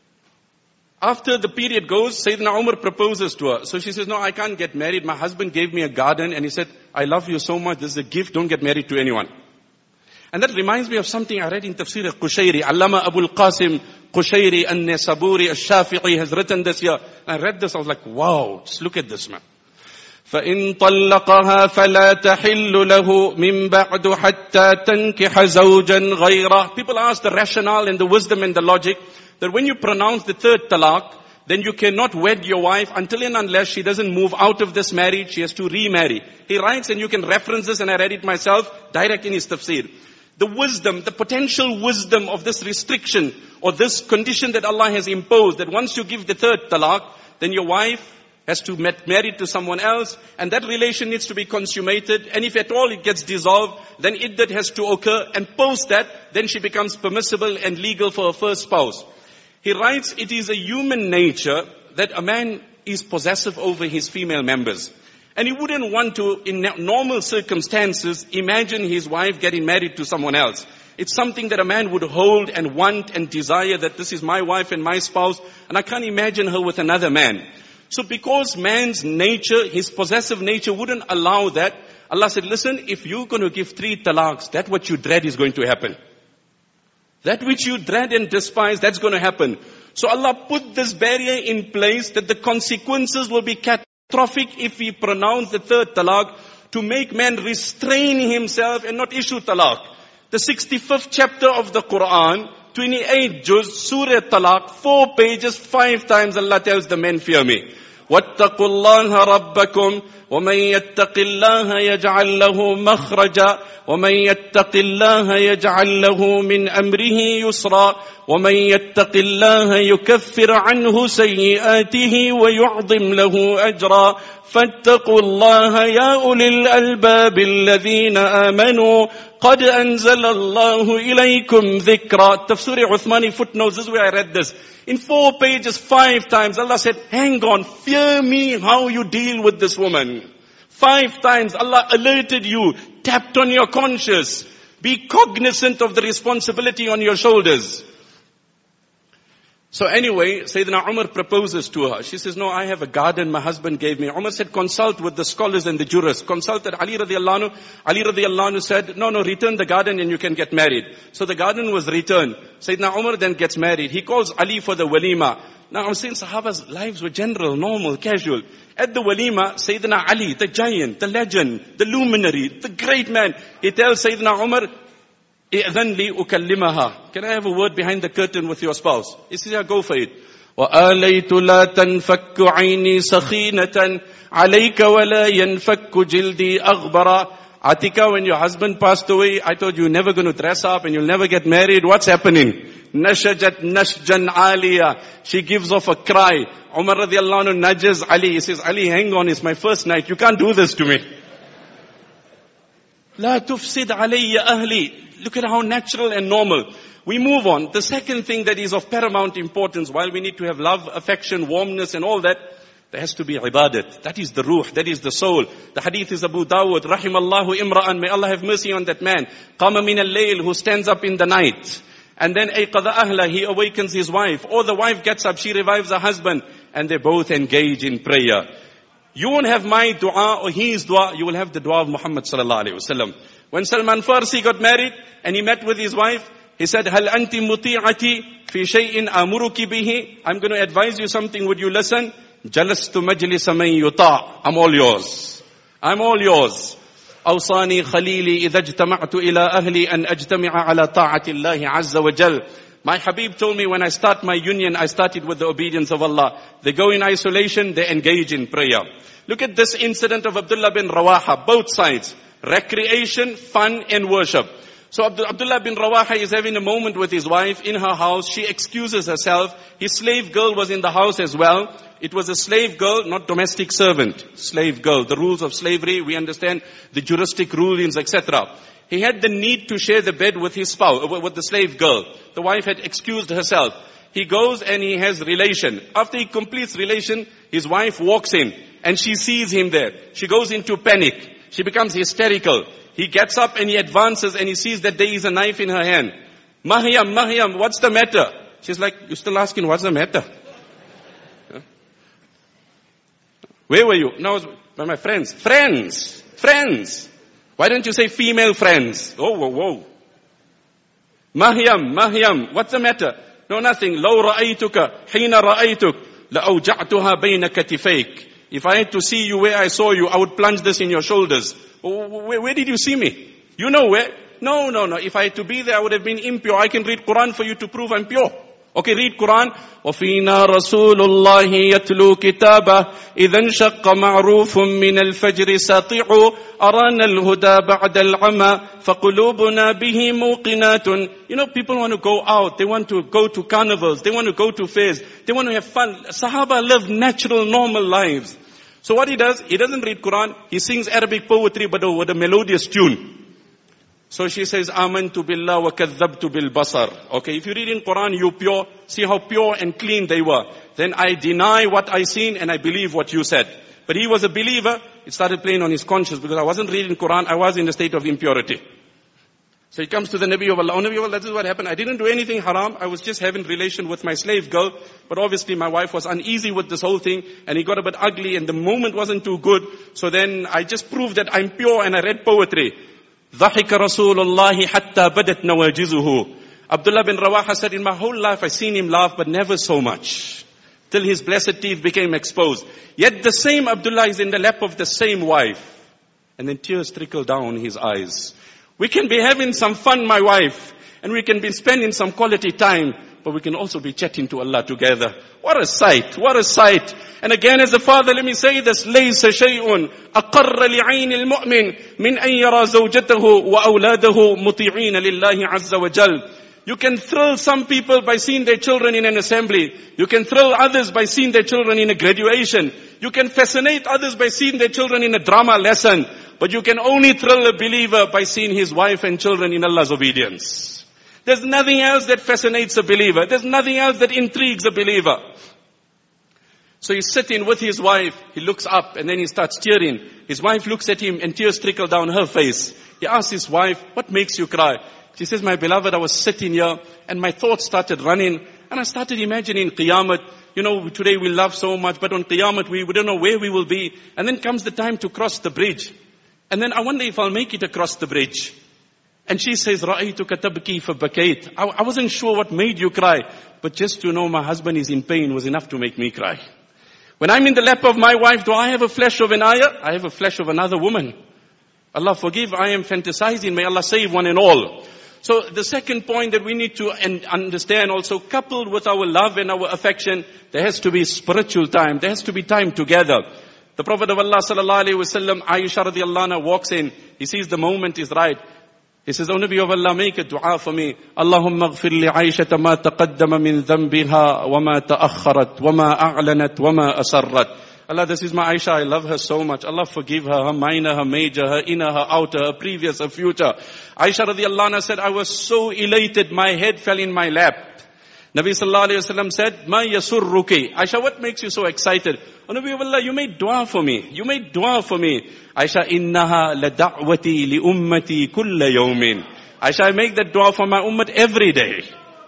after the period goes, Sayyidina Umar proposes to her. So she says, no, I can't get married. My husband gave me a garden and he said, I love you so much. This is a gift. Don't get married to anyone. And that reminds me of something I read in Tafsir al-Qushayri. Allama Abul Qasim Qushayri al-Nisaburi al-Shafi'i has written this here. And I read this, I was like, wow, just look at this, man. فَإِن طَلَّقَهَا فَلَا تَحِلُّ لَهُ مِن بَعْدُ حَتَّى تَنْكِحَ زَوْجًا غَيْرَهُ. People ask the rationale and the wisdom and the logic that when you pronounce the third talaq, then you cannot wed your wife until and unless she doesn't move out of this marriage, she has to remarry. He writes, and you can reference this, and I read it myself, direct in his tafsir. The wisdom, the potential wisdom of this restriction or this condition that Allah has imposed, that once you give the third talaq, then your wife has to get married to someone else, and that relation needs to be consummated, and if at all it gets dissolved, then iddat has to occur, and post that, then she becomes permissible and legal for her first spouse. He writes, it is a human nature that a man is possessive over his female members. And he wouldn't want to, in normal circumstances, imagine his wife getting married to someone else. It's something that a man would hold and want and desire, that this is my wife and my spouse, and I can't imagine her with another man. So because man's nature, his possessive nature wouldn't allow that, Allah said, listen, if you're going to give three talaqs, that what you dread is going to happen. That which you dread and despise, that's going to happen. So Allah put this barrier in place that the consequences will be catastrophic if we pronounce the third talaq, to make man restrain himself and not issue talaq. The sixty-fifth chapter of the Quran, twenty-eight juz, Surah Talaq, four pages, five times Allah tells the men, fear me. وَاتَّقُوا اللَّهَ رَبَّكُمْ وَمَنْ يَتَّقِ اللَّهَ يَجْعَلْ لَهُ مَخْرَجًا وَمَنْ يَتَّقِ اللَّهَ يَجْعَلْ لَهُ مِنْ أَمْرِهِ يُسْرًا وَمَنْ يَتَّقِ اللَّهَ يُكَفِّرْ عَنْهُ سَيِّئَاتِهِ وَيُعْظِمْ لَهُ أَجْرًا فَاتَّقُوا اللَّهَ يَا أُولِي الْأَلْبَابِ الَّذِينَ آمَنُوا قَدْ أَنزَلَ اللَّهُ إِلَيْكُمْ ذِكْرًا. Tafsir Uthmani footnotes, this is where I read this. In four pages, five times, Allah said, hang on, fear me how you deal with this woman. Five times, Allah alerted you, tapped on your conscience. Be cognizant of the responsibility on your shoulders. So anyway, Sayyidina Umar proposes to her. She says, no, I have a garden my husband gave me. Umar said, consult with the scholars and the jurists. Consulted Ali radiallahu anhu. Ali radiallahu anhu said, no, no, return the garden and you can get married. So the garden was returned. Sayyidina Umar then gets married. He calls Ali for the walima. Now I'm saying Sahaba's lives were general, normal, casual. At the walima, Sayyidina Ali, the giant, the legend, the luminary, the great man, he tells Sayyidina Umar, إِذَنْ لِي أُكَلِّمَهَا. Can I have a word behind the curtain with your spouse? He says, yeah, go for it. وَآلَيْتُ لَا تَنْفَكُّ عَيْنِي سَخِينَةً عَلَيْكَ وَلَا يَنْفَكُّ جِلْدِي أَغْبَرًا. Atika, when your husband passed away, I thought you're never going to dress up and you'll never get married. What's happening? Nashajat nashjan aliyah. She gives off a cry. Umar radiallahu anhu nudges Ali. He says, Ali, hang on, it's my first night. You can't do this to me. La tufsid alayya ahli. Look at how natural and normal. We move on. The second thing that is of paramount importance, while we need to have love, affection, warmness and all that, there has to be ibadat. That is the ruh, that is the soul. The hadith is Abu Dawud, rahimallahu imra'an, may Allah have mercy on that man. Qama min al-layl, who stands up in the night. And then ayqadha ahla, he awakens his wife. Or the wife gets up, she revives her husband. And they both engage in prayer. You won't have my dua or his dua, you will have the dua of Muhammad sallallahu alayhi wa sallam. When Salman Farsi got married and he met with his wife, he said, Hal anti muti'ati fi shay'in amuruki bihi. I'm going to advise you something, would you listen? Jalastu majlisa man yuta'. I'm all yours. I'm all yours. Awsani khalili idha ijtama'tu ila ahli an ajtami'a ala ta'ati Allahi azza wa jal. My Habib told me when I start my union, I started with the obedience of Allah. They go in isolation, they engage in prayer. Look at this incident of Abdullah bin Rawaha, both sides. Recreation, fun and worship. So Abdullah bin Rawaha is having a moment with his wife in her house. She excuses herself. His slave girl was in the house as well. It was a slave girl, not domestic servant. Slave girl. The rules of slavery, we understand the juristic rulings, et cetera. He had the need to share the bed with his spouse, with the slave girl. The wife had excused herself. He goes and he has relation. After he completes relation, his wife walks in and she sees him there. She goes into panic. She becomes hysterical. He gets up and he advances and he sees that there is a knife in her hand. Mahyam, Mahyam, what's the matter? She's like, you're still asking what's the matter? Huh? Where were you? No, by my friends. Friends! Friends! Why don't you say female friends? Oh, whoa, whoa. Mahyam, Mahyam, what's the matter? No, nothing. لو رأيتك حين رأيتك لأوجعتها بين كتفيك. If I had to see you where I saw you, I would plunge this in your shoulders. Where, where did you see me? You know where? No, no, no. If I had to be there, I would have been impure. I can read Quran for you to prove I'm pure. Okay, read Quran. وَفِينَا رَسُولُ اللَّهِ يَتْلُو كِتَابَهُ إِذَا انشَقَّ مَعْرُوفٌ مِّنَ الْفَجْرِ سَاطِعُ أَرَانَا الْهُدَى بَعْدَ الْعَمَى فَقُلُوبُنَا بِهِ مُوقِنَاتٌ. You know, people want to go out. They want to go to carnivals. They want to go to fairs. They want to have fun. Sahaba live natural, normal lives. So what he does, he doesn't read Quran. He sings Arabic poetry, but with a melodious tune. So she says, Amantu billah wa kadhabtu bil basar. Okay, if you read in Quran, you pure, see how pure and clean they were. Then I deny what I seen and I believe what you said. But he was a believer. It started playing on his conscience because I wasn't reading Quran. I was in a state of impurity. So he comes to the Nabi of Allah. Oh, Nabi of Allah, this is what happened. I didn't do anything haram. I was just having relation with my slave girl. But obviously my wife was uneasy with this whole thing. And he got a bit ugly and the moment wasn't too good. So then I just proved that I'm pure and I read poetry. ضحك رسول الله حتى بدت نواجذه. Abdullah bin Rawaha said, in my whole life I seen him laugh, but never so much. Till his blessed teeth became exposed. Yet the same Abdullah is in the lap of the same wife. And then tears trickle down his eyes. We can be having some fun, my wife. And we can be spending some quality time. But we can also be chatting to Allah together. What a sight, what a sight. And again as a father, let me say this. لَيْسَ شَيْءٌ أَقَرَّ لِعَيْنِ الْمُؤْمِنِ مِنْ أَنْ يَرَى زَوْجَتَهُ وَأَوْلَادَهُ مُطِيعِينَ لِلَّهِ عَزَّ وَجَلَّ. You can thrill some people by seeing their children in an assembly. You can thrill others by seeing their children in a graduation. You can fascinate others by seeing their children in a drama lesson. But you can only thrill a believer by seeing his wife and children in Allah's obedience. There's nothing else that fascinates a believer. There's nothing else that intrigues a believer. So he's sitting with his wife. He looks up and then he starts tearing. His wife looks at him and tears trickle down her face. He asks his wife, what makes you cry? She says, my beloved, I was sitting here and my thoughts started running and I started imagining Qiyamah. You know, today we love so much, but on Qiyamah we, we don't know where we will be. And then comes the time to cross the bridge. And then I wonder if I'll make it across the bridge. And she says, رَأَيْتُكَ تَبْكِي فَبَكَيْتُ. I, I wasn't sure what made you cry. But just to know my husband is in pain was enough to make me cry. When I'm in the lap of my wife, do I have a flesh of an ayah? I have a flesh of another woman. Allah forgive, I am fantasizing. May Allah save one and all. So the second point that we need to understand also, coupled with our love and our affection, there has to be spiritual time. There has to be time together. The Prophet of Allah sallallahu alayhi wasallam, Aisha radiallahu anha walks in. He sees the moment is right. He says, "O Nabi of Allah, make a dua for me. Allahumma ghfir li Aisha ma taqaddama min dhanbiha wa ma ta'akhkharat wa ma a'lanat wa ma asarrat." Allah, this is my Aisha. I love her so much. Allah forgive her, her minor, her major, her inner, her outer, her previous, her future. Aisha radiallahu anha said, I was so elated, my head fell in my lap. Nabi sallallahu alayhi wasallam said, "Ma yasurruki." Aisha, what makes you so excited? "O Nabi of Allah, you made dua for me. You made dua for me." Aisha, "Innaha la da'wati li ummati kulla yawmin." Aisha, I make that dua for my ummah every day.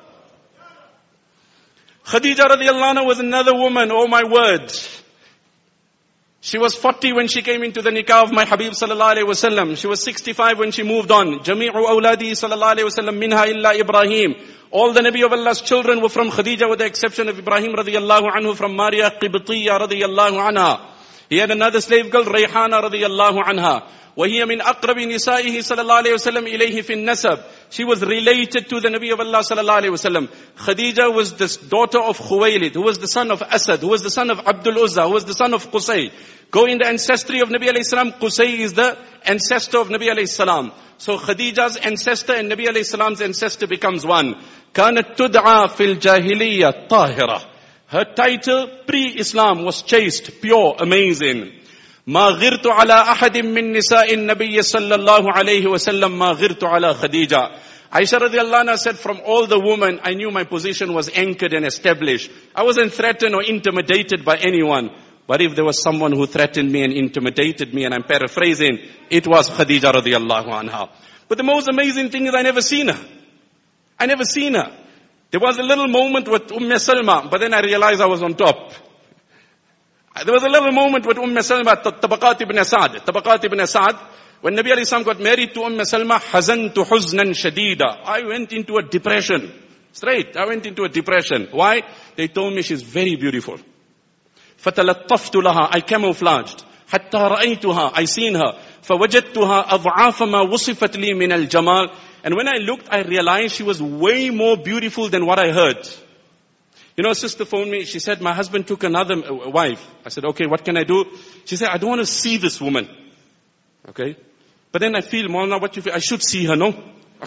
Khadija radiallahu anha was another woman, oh my word. She was forty when she came into the nikah of my Habib sallallahu alayhi wasallam. She was sixty-five when she moved on. Jami'u awladi sallallahu alayhi wasallam minha illa Ibrahim. All the Nabi of Allah's children were from Khadija with the exception of Ibrahim radiyallahu anhu from Maria Qibtiyya radiyallahu anha. He had another slave girl, Rayhana radiyallahu anha. وَهِيَ مِنْ أَقْرَبِ نِسَائِهِ صلى الله عليه وسلم إِلَيْهِ فِي النَّسَبِ. She was related to the Nabi of Allah sallallahu alayhi wasallam. Khadija was the daughter of Khuwaylid, who was the son of Asad, who was the son of Abdul Uzza, who was the son of Qusay. Go in the ancestry of Nabi alayhi salam, Qusay is the ancestor of Nabi alayhi salam. So Khadija's ancestor and Nabi alayhi salam's ancestor becomes one. كانت تدعى في الجاهلية طاهرة. Her title pre-Islam was chaste, pure, amazing. ما غرت على أحد من نساء النبي صلى الله عليه وسلم ما غرت على خديجة. Aisha radiallahu anha said, from all the women, I knew my position was anchored and established. I wasn't threatened or intimidated by anyone. But if there was someone who threatened me and intimidated me, and I'm paraphrasing, it was Khadija radiallahu anha. But the most amazing thing is I never seen her. I never seen her. There was a little moment with Umm Salma, but then I realized I was on top. There was a little moment with Umm Salma, Tabaqat ibn Asad. Tabaqat ibn Asad, when Nabi alayhi salam got married to Umm Salma, hazantu huznan shadida. I went into a depression. Straight, I went into a depression. Why? They told me she's very beautiful. فَتَلَطَّفْتُ لَهَا, I camouflaged. حَتَّى رَأَيْتُهَا, I seen her. فَوَجَدْتُهَا أَضْعَافَ مَا وُصِفَتْ لِي مِنَ الْجَمَالِ. And when I looked, I realized she was way more beautiful than what I heard. You know, a sister phoned me, she said, my husband took another wife. I said, okay, what can I do? She said, I don't want to see this woman. Okay? But then I feel, Maulana, what you feel? I should see her, no?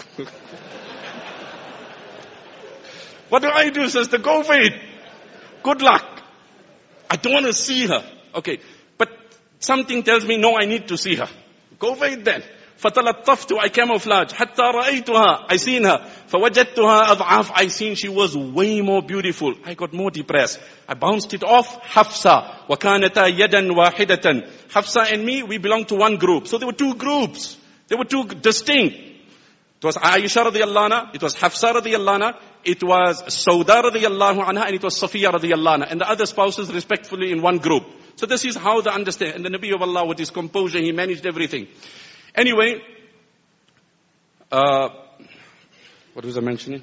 What do I do, sister? Go for it. Good luck. I don't want to see her. Okay. But something tells me, no, I need to see her. Go for it then. فَتَلَطَّفْتُ, I camouflage. حَتَّى رَأَيْتُهَا, I seen her. فَوَجَدْتُهَا أَضْعَافَ, I seen she was way more beautiful. I got more depressed. I bounced it off. Hafsa, وَكَانَتَا يَدًا وَاحِدَةً. Hafsa and me, we belong to one group. So there were two groups. They were two distinct. It was Aisha radiallahu anha, it was Hafsa radiallahu anha, it was Sauda radiallahu anha, and it was Safiya radiallahu anha. And the other spouses respectfully in one group. So this is how the understand. And the Nabi of Allah, with his composure, he managed everything. Anyway, uh, what was I mentioning?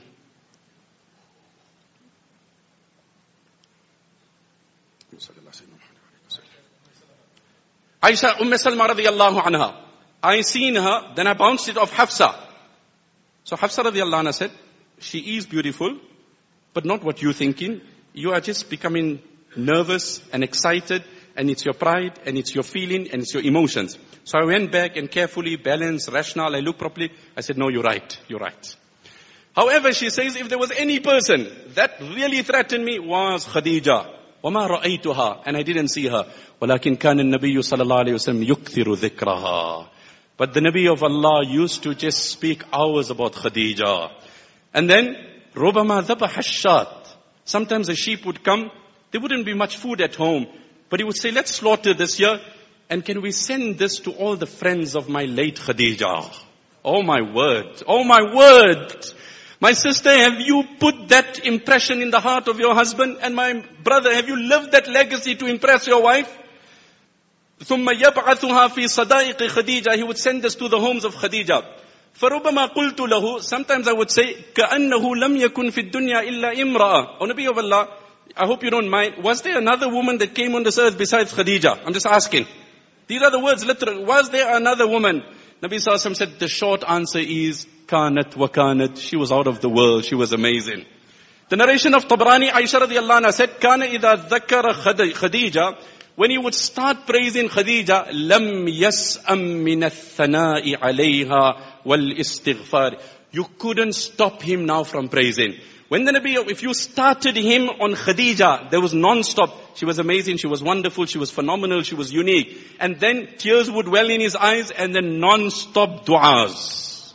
Aisha, Umm Salma radiallahu anha. I seen her, then I bounced it off Hafsa. So Hafsa radiallahu anha said, she is beautiful, but not what you're thinking. You are just becoming nervous and excited, and it's your pride, and it's your feeling, and it's your emotions. So I went back and carefully balanced, rational, I looked properly. I said, no, you're right, you're right. However, she says, if there was any person that really threatened me, was Khadija. وَمَا رَأَيْتُهَا, and I didn't see her. وَلَكِنْ كَانَ النَّبِيُّ صَلَى اللَّهُ عَلَيْهِ وَسَلَّمْ يُكْثِرُ ذِكْرَهَا. But the Nabi of Allah used to just speak hours about Khadija. And then, رُبَمَا ذَبَحَ الشَّاةِ. Sometimes a sheep would come, there wouldn't be much food at home. But he would say, let's slaughter this year. And can we send this to all the friends of my late Khadija? Oh my word. Oh my word. My sister, have you put that impression in the heart of your husband? And my brother, have you lived that legacy to impress your wife? ثُمَّ يَبْعَثُهَا فِي صَدَائِقِ خَدِيجَةِ. He would send this to the homes of Khadija. فَرُبَمَا قُلْتُ لَهُ. Sometimes I would say, كَأَنَّهُ لَمْ يَكُنْ فِي الدُّنْيَا إِلَّا إِمْرَأَةً. O Nabi of Allah, I hope you don't mind. Was there another woman that came on this earth besides Khadija? I'm just asking. These are the words literal. Was there another woman? Nabi Sallallahu Alaihi Wasallam said, the short answer is, Kanat wa kanat. She was out of the world. She was amazing. The narration of Tabrani, Aisha radiallahu anha said, Kana idha dhakara Khadija. when he would start praising Khadija, لَمْ يَسْأَمْ مِنَ الثَّنَاءِ عَلَيْهَا وَالْإِسْتِغْفَارِ. You couldn't stop him now from praising. When the Nabi, if you started him on Khadija, there was non-stop. She was amazing, she was wonderful, she was phenomenal, she was unique. And then tears would well in his eyes and then non-stop du'as.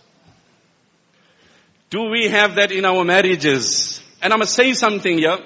Do we have that in our marriages? And I must say something here.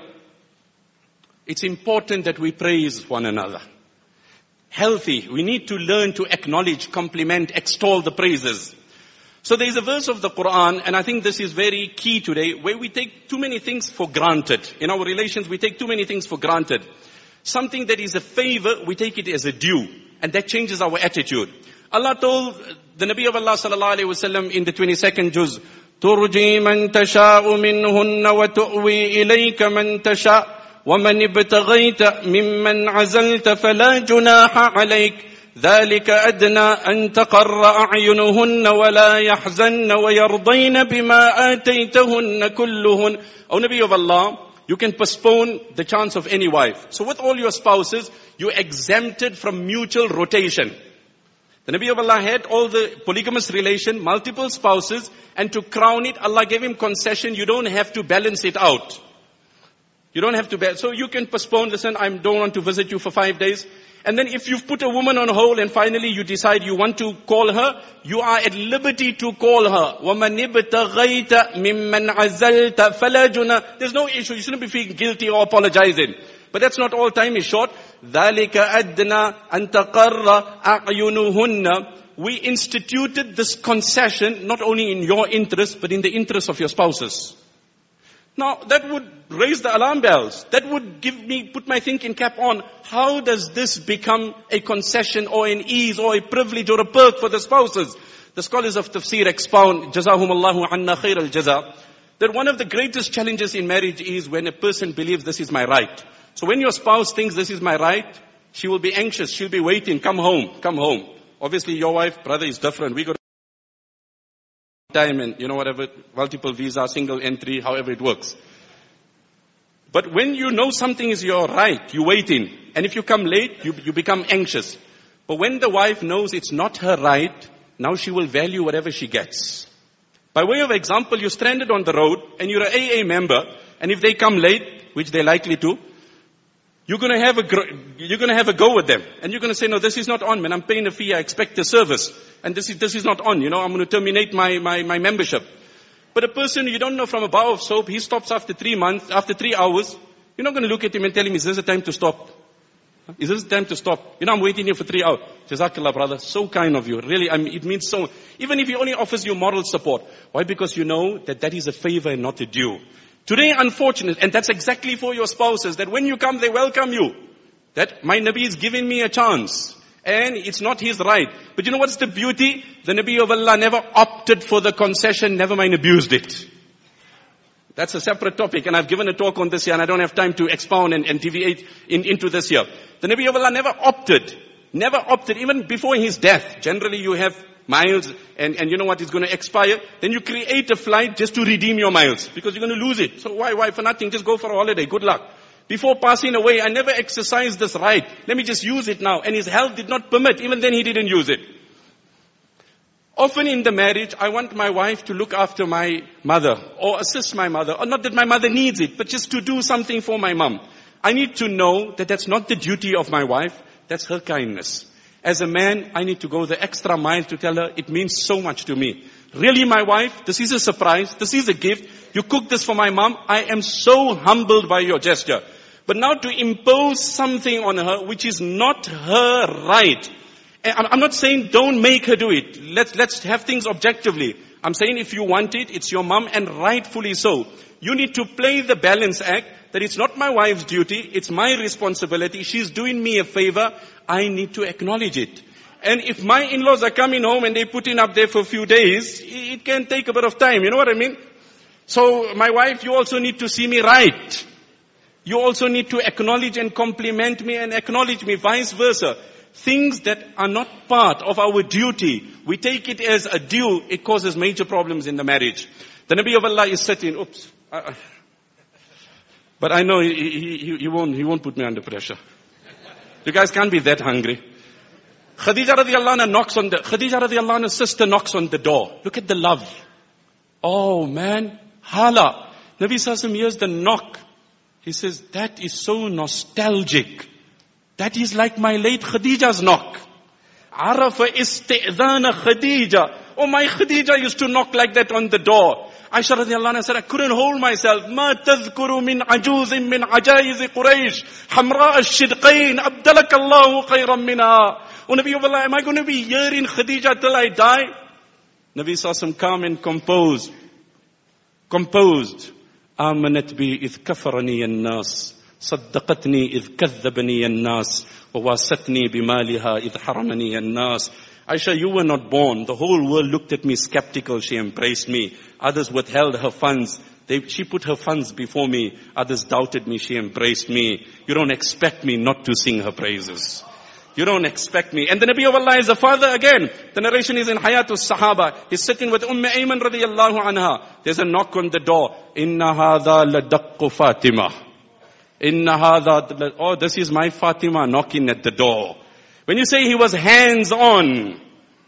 It's important that we praise one another. Healthy. We need to learn to acknowledge, compliment, extol the praises. So there is a verse of the Quran, and I think this is very key today, where we take too many things for granted. In our relations, we take too many things for granted. Something that is a favor, we take it as a due. And that changes our attitude. Allah told the Nabi of Allah sallallahu alayhi wa sallam in the twenty-second juz, تُرْجِي مَنْ تَشَاءُ مِنْهُنَّ وَتُؤْوِي إِلَيْكَ مَنْ تَشَاءُ وَمَنِ ابْتَغَيْتَ مِمَّنْ عَزَلْتَ فَلَا جُنَاحَ عَلَيْكَ ذَلِكَ أَدْنَى أَن تَقَرَّ أَعْيُنُهُنَّ وَلَا يَحْزَنَّ وَيَرْضَيْنَ بِمَا آتَيْتَهُنَّ كُلُّهُنَّ. O Nabi of Allah, you can postpone the chance of any wife. So with all your spouses, you exempted from mutual rotation. The Nabi of Allah had all the polygamous relation, multiple spouses, and to crown it, Allah gave him concession. You don't have to balance it out. You don't have to balance. So you can postpone, listen, I don't want to visit you for five days. And then if you've put a woman on hold and finally you decide you want to call her, you are at liberty to call her. وَمَنِ ابْتَغَيْتَ مِمَّنْ عَزَلْتَ فَلَا جُنَاحَ. There's no issue. You shouldn't be feeling guilty or apologizing. But that's not all. Time is short. ذَلِكَ أَدْنَى أَن تَقَرَّ أَعْيُنُهُنَّ. We instituted this concession not only in your interest, but in the interest of your spouses. Now, that would raise the alarm bells. That would give me, put my thinking cap on. How does this become a concession or an ease or a privilege or a perk for the spouses? The scholars of tafsir expound, Jazahumullahu anna khair al-jaza, that one of the greatest challenges in marriage is when a person believes this is my right. So when your spouse thinks this is my right, she will be anxious, she'll be waiting, come home, come home. Obviously your wife, brother, is different. We got time and, you know, whatever, multiple visa, single entry, however it works. But when you know something is your right, you wait in. And if you come late, you, you become anxious. But when the wife knows it's not her right, now she will value whatever she gets. By way of example, you're stranded on the road and you're an A A member, and if they come late, which they're likely to, you're going to have a, you're going to have a go with them. And you're going to say, no, this is not on, man. I'm paying a fee. I expect a service. And this is, this is not on. You know, I'm going to terminate my, my, my membership. But a person you don't know from a bar of soap, he stops after three months, after three hours. You're not going to look at him and tell him, is this the time to stop? Is this the time to stop? You know, I'm waiting here for three hours. Jazakallah, brother. So kind of you. Really, I mean, it means so. Even if he only offers you moral support. Why? Because you know that that is a favor and not a due. Today, unfortunately, and that's exactly for your spouses, that when you come, they welcome you. That my Nabi is giving me a chance. And it's not his right. But you know what's the beauty? The Nabi of Allah never opted for the concession, never mind abused it. That's a separate topic, and I've given a talk on this here, and I don't have time to expound and, and deviate in, into this here. The Nabi of Allah never opted. Never opted, even before his death. Generally you have miles, and, and you know what is going to expire. Then you create a flight just to redeem your miles, because you're going to lose it. So why, why for nothing? Just go for a holiday. Good luck. Before passing away, I never exercised this right. Let me just use it now. And his health did not permit. Even then he didn't use it. Often in the marriage, I want my wife to look after my mother or assist my mother. Or not that my mother needs it, but just to do something for my mom. I need to know that that's not the duty of my wife. That's her kindness. As a man, I need to go the extra mile to tell her it means so much to me. Really, my wife, this is a surprise. This is a gift. You cook this for my mom. I am so humbled by your gesture. But now to impose something on her which is not her right. I'm not saying don't make her do it. Let's, let's have things objectively. I'm saying if you want it, it's your mom, and rightfully so. You need to play the balance act that it's not my wife's duty, it's my responsibility. She's doing me a favor. I need to acknowledge it. And if my in-laws are coming home and they're putting up there for a few days, it can take a bit of time. You know what I mean? So my wife, you also need to see me right. You also need to acknowledge and compliment me and acknowledge me, vice versa. Things that are not part of our duty, we take it as a due, it causes major problems in the marriage. The Nabi of Allah is sitting, oops. Uh, but I know he, he, he, he won't, he won't put me under pressure. You guys can't be that hungry. Khadija radiallahu anha knocks on the, Khadija radiallahu anha's sister knocks on the door. Look at the love. Oh man, hala. Nabi Sallallahu hears the knock. He says, that is so nostalgic. That is like my late Khadija's knock. Arafa isti'dhana Khadija. Oh, my Khadija used to knock like that on the door. Aisha radiallahu anha said, I couldn't hold myself. Ma tadhkuru min ajuzin min ajaiz Quraysh. Hamra al-shidqayn. Abdalak Allahu khayran minha. Oh, Nabi of Allah, am I going to be hearing Khadija till I die? Nabi Sallallahu calm and composed. Composed. آمنت بي إذ كفرني الناس صدقتني إذ كذبني الناس وواستني بمالها إذ حرمني الناس. Aisha, you were not born. The whole world looked at me skeptical. She embraced me. Others withheld her funds. They, she put her funds before me. Others doubted me. She embraced me. You don't expect me not to sing her praises. You don't expect me. And the Nabi of Allah is the father again. The narration is in Hayatus Sahaba. He's sitting with Umm Ayman radiyallahu anha. There's a knock on the door. Inna hadha ladaqqu Fatima. Inna hadha, oh, this is my Fatima knocking at the door. When you say he was hands on,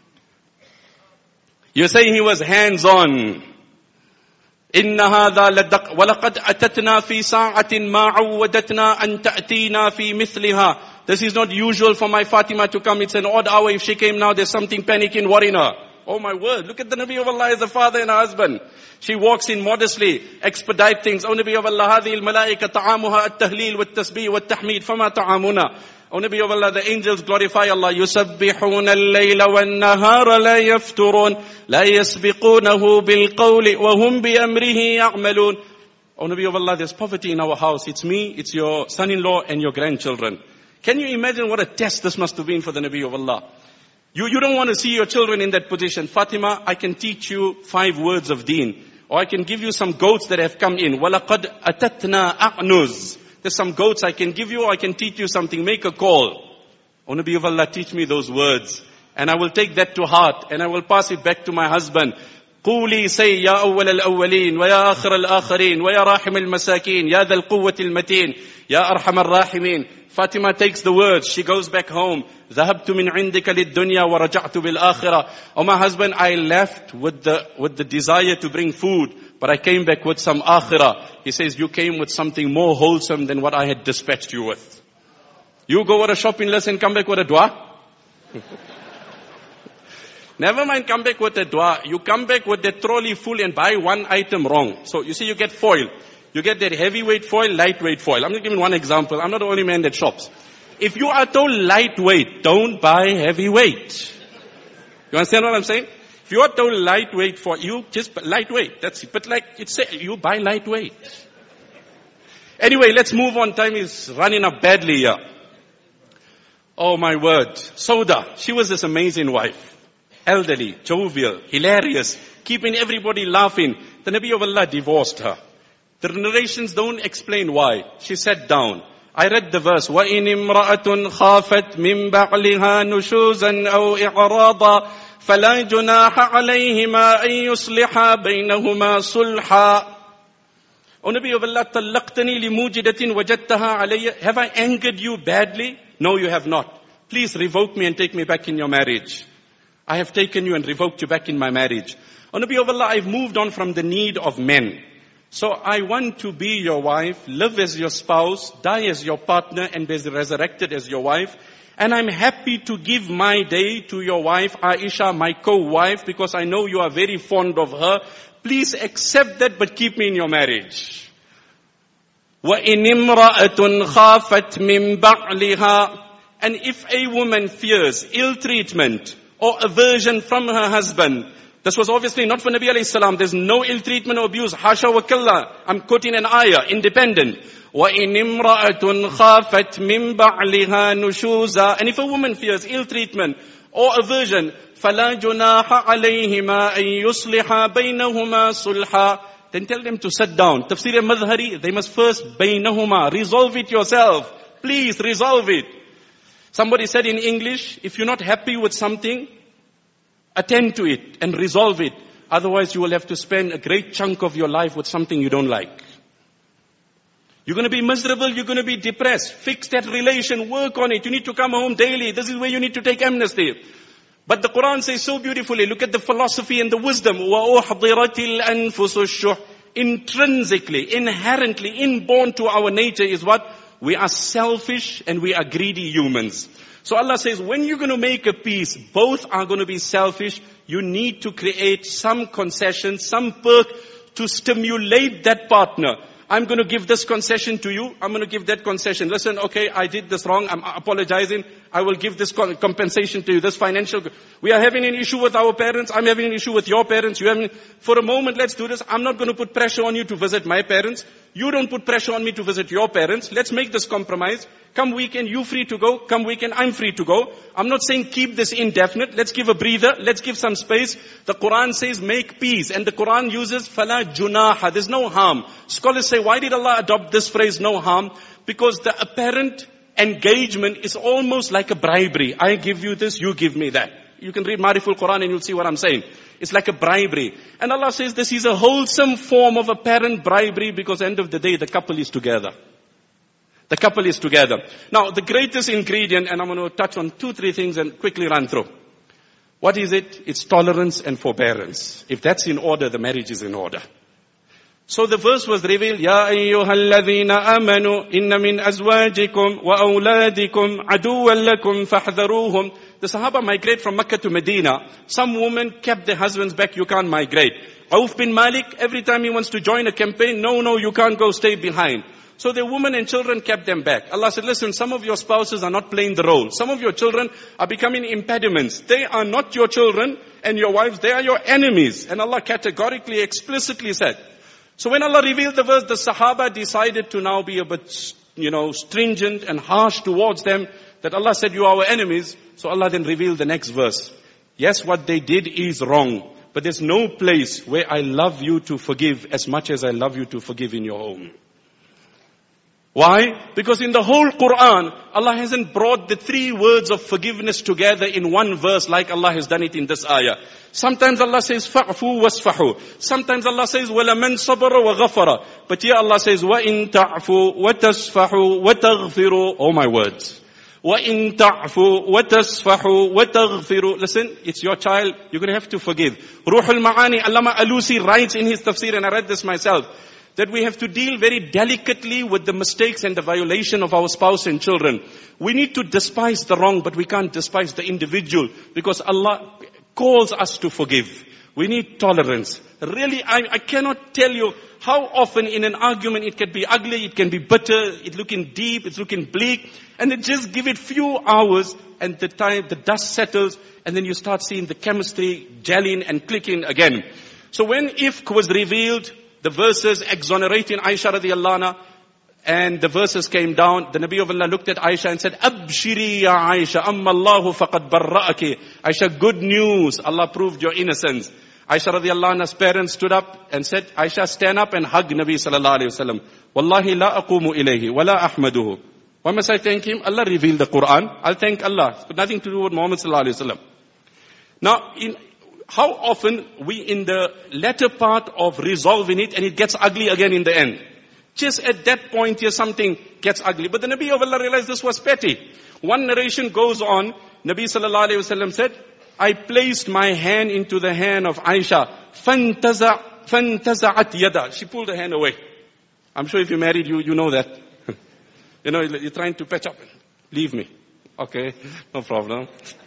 you say he was hands on. Inna hadha ladaq, walaqad atatna fi sa'atin ma awwadatna an ta'tina fi mithliha. This is not usual for my Fatima to come. It's an odd hour. If she came now, there's something panicking, worrying her. Oh my word, look at the Nabi of Allah as a father and a husband. She walks in modestly, expedite things. Oh Nabi of Allah, هذه الملائكة طعامها التهليل والتسبيح والتحميد فما طعامنا. Oh Nabi of Allah, the angels glorify Allah. يسبحون الليل والنهار لا يفترون لا يسبقونه بالقول وهم بأمره يعملون. Oh Nabi of Allah, there's poverty in our house. It's me, it's your son-in-law and your grandchildren. Can you imagine what a test this must have been for the Nabi of Allah? You, you don't want to see your children in that position. Fatima, I can teach you five words of deen. Or I can give you some goats that have come in. وَلَقَدْ أَتَتْنَا أَعْنُزْ. There's some goats I can give you, or I can teach you something. Make a call. O Nabi of Allah, teach me those words. And I will take that to heart. And I will pass it back to my husband. قولي say يا أول الأولين ويا آخر الآخرين ويا راحم المساكين يا ذا القوة المتين يا أرحم الراحمين. Fatima takes the words. She goes back home. ذهبت من عندك للدنيا ورجعت بالآخرة. Oh my husband, I left with the, with the desire to bring food, but I came back with some akhirah. He says, you came with something more wholesome than what I had dispatched you with. You go with a shopping list and come back with a dua? Never mind come back with a dua. You come back with the trolley full and buy one item wrong. So you see, you get foil. You get that heavyweight foil, lightweight foil. I'm just giving one example. I'm not the only man that shops. If you are told lightweight, don't buy heavyweight. You understand what I'm saying? If you are told lightweight foil, you just lightweight. That's it. But like it's you buy lightweight. Anyway, let's move on. Time is running up badly here. Oh my word. Sauda, she was this amazing wife. Elderly, jovial, hilarious, keeping everybody laughing. The Nabi of Allah divorced her. The narrations don't explain why. She sat down. I read the verse. وَإِنِ امْرَأَةٌ خَافَتْ مِنْ بَعْلِهَا نُشُوزًا أَوْ إِعْرَاضًا فَلَا جُنَاحَ عَلَيْهِمَا أَن يُصْلِحَا بَيْنَهُمَا صُلْحًا. O Nabi of Allah, طَلَّقْتَنِي لِمُوجِدَةٍ وَجَدْتَهَا عَلَيَّ. Have I angered you badly? No, you have not. Please revoke me and take me back in your marriage. I have taken you and revoked you back in my marriage. O Nabi of Allah, I've moved on from the need of men. So I want to be your wife, live as your spouse, die as your partner, and be resurrected as your wife. And I'm happy to give my day to your wife, Aisha, my co-wife, because I know you are very fond of her. Please accept that, but keep me in your marriage. وَإِنِ امْرَأَةٌ خَافَتْ مِنْ بَعْلِهَا. And if a woman fears ill treatment or aversion from her husband, this was obviously not for Nabi alayhi salam. There's no ill treatment or abuse. Hasha wa kalla. I'm quoting an ayah, independent. وَإِنِ امْرَأَةٌ خَافَتْ مِنْ بَعْلِهَا نُشُوزًا. And if a woman fears ill treatment or aversion, فَلَا جُنَاحَ عَلَيْهِمَا أَن يُصْلِحَا بَيْنَهُمَا صُلْحًا. Then tell them to sit down. Tafsir al-Madhari, they must first بَيْنَهُمَا. Resolve it yourself. Please resolve it. Somebody said in English, if you're not happy with something, attend to it and resolve it. Otherwise you will have to spend a great chunk of your life with something you don't like. You're going to be miserable, you're going to be depressed. Fix that relation, work on it. You need to come home daily. This is where you need to take amnesty. But the Quran says so beautifully, look at the philosophy and the wisdom. وَأُحْضِرَتِ الْأَنفُسُ الشُّحْ. Intrinsically, inherently, inborn to our nature is what? We are selfish and we are greedy humans. So Allah says, when you're going to make a peace, both are going to be selfish. You need to create some concession, some perk to stimulate that partner. I'm going to give this concession to you. I'm going to give that concession. Listen, okay, I did this wrong. I'm apologizing. I will give this compensation to you, this financial. We are having an issue with our parents. I'm having an issue with your parents. You having, for a moment, let's do this. I'm not going to put pressure on you to visit my parents. You don't put pressure on me to visit your parents. Let's make this compromise. Come weekend, you free to go. Come weekend, I'm free to go. I'm not saying keep this indefinite. Let's give a breather. Let's give some space. The Quran says make peace. And the Quran uses fala junaha. There's no harm. Scholars say, why did Allah adopt this phrase, no harm? Because the apparent engagement is almost like a bribery. I give you this, you give me that. You can read Mariful Quran and you'll see what I'm saying. It's like a bribery. And Allah says this is a wholesome form of apparent bribery because end of the day, the couple is together. The couple is together. Now, the greatest ingredient, and I'm going to touch on two, three things and quickly run through. What is it? It's tolerance and forbearance. If that's in order, the marriage is in order. So the verse was revealed, Ya ayyuhalladhina amanu inna min azwajikum wa awladikum aduwwan lakum fahdharuhum. The Sahaba migrate from Mecca to Medina. Some women kept their husbands back, you can't migrate. Auf bin Malik, every time he wants to join a campaign, no, no, you can't go, stay behind. So the women and children kept them back. Allah said, listen, some of your spouses are not playing the role. Some of your children are becoming impediments. They are not your children and your wives, they are your enemies. And Allah categorically, explicitly said. So when Allah revealed the verse, the Sahaba decided to now be a bit, you know, stringent and harsh towards them. That Allah said, you are our enemies. So Allah then revealed the next verse. Yes, what they did is wrong. But there's no place where I love you to forgive as much as I love you to forgive in your home. Why? Because in the whole Quran, Allah hasn't brought the three words of forgiveness together in one verse like Allah has done it in this ayah. Sometimes Allah says, fa'fu wasfahu. Sometimes Allah says, وَلَمَنْ صَبَرَ وَغَفَرَ. But here Allah says, وَإِن تَعْفُوا وَتَصْفَحُوا وَتَغْفِرُوا. Oh my words. وَإِن تَعْفُوا وَتَصْفَحُوا وَتَغْفِرُوا. Listen, it's your child. You're going to have to forgive. Ruhul Ma'ani, Allama Alusi writes in his tafsir, and I read this myself, that we have to deal very delicately with the mistakes and the violation of our spouse and children. We need to despise the wrong, but we can't despise the individual because Allah calls us to forgive. We need tolerance. Really, I, I cannot tell you how often in an argument it can be ugly, it can be bitter, it's looking deep, it's looking bleak, and then just give it few hours and the time, the dust settles, and then you start seeing the chemistry gelling and clicking again. So when Ifk was revealed, the verses exonerating Aisha radiallahu anha, and the verses came down, the Nabi of Allah looked at Aisha and said, Abshiri ya Aisha, amma Allahu faqad barra'aki. Aisha, good news, Allah proved your innocence. Aisha radiallahu anha's parents stood up and said, Aisha, stand up and hug Nabi sallallahu alayhi wa sallam. Wallahi la aqumu ilayhi, wa la ahmaduhu. Why must I thank him? Allah revealed the Quran. I'll thank Allah. It's got nothing to do with Muhammad sallallahu alayhi wa sallam. Now, in how often we in the latter part of resolving it and it gets ugly again in the end. Just at that point here something gets ugly. But the Nabi of Allah realized this was petty. One narration goes on, Nabi sallallahu alayhi wa sallam said, I placed my hand into the hand of Aisha. فَانْتَزَعَتْ يَدَا. She pulled her hand away. I'm sure if you're married, you, you know that. You know, you're trying to patch up. Leave me. Okay, no problem.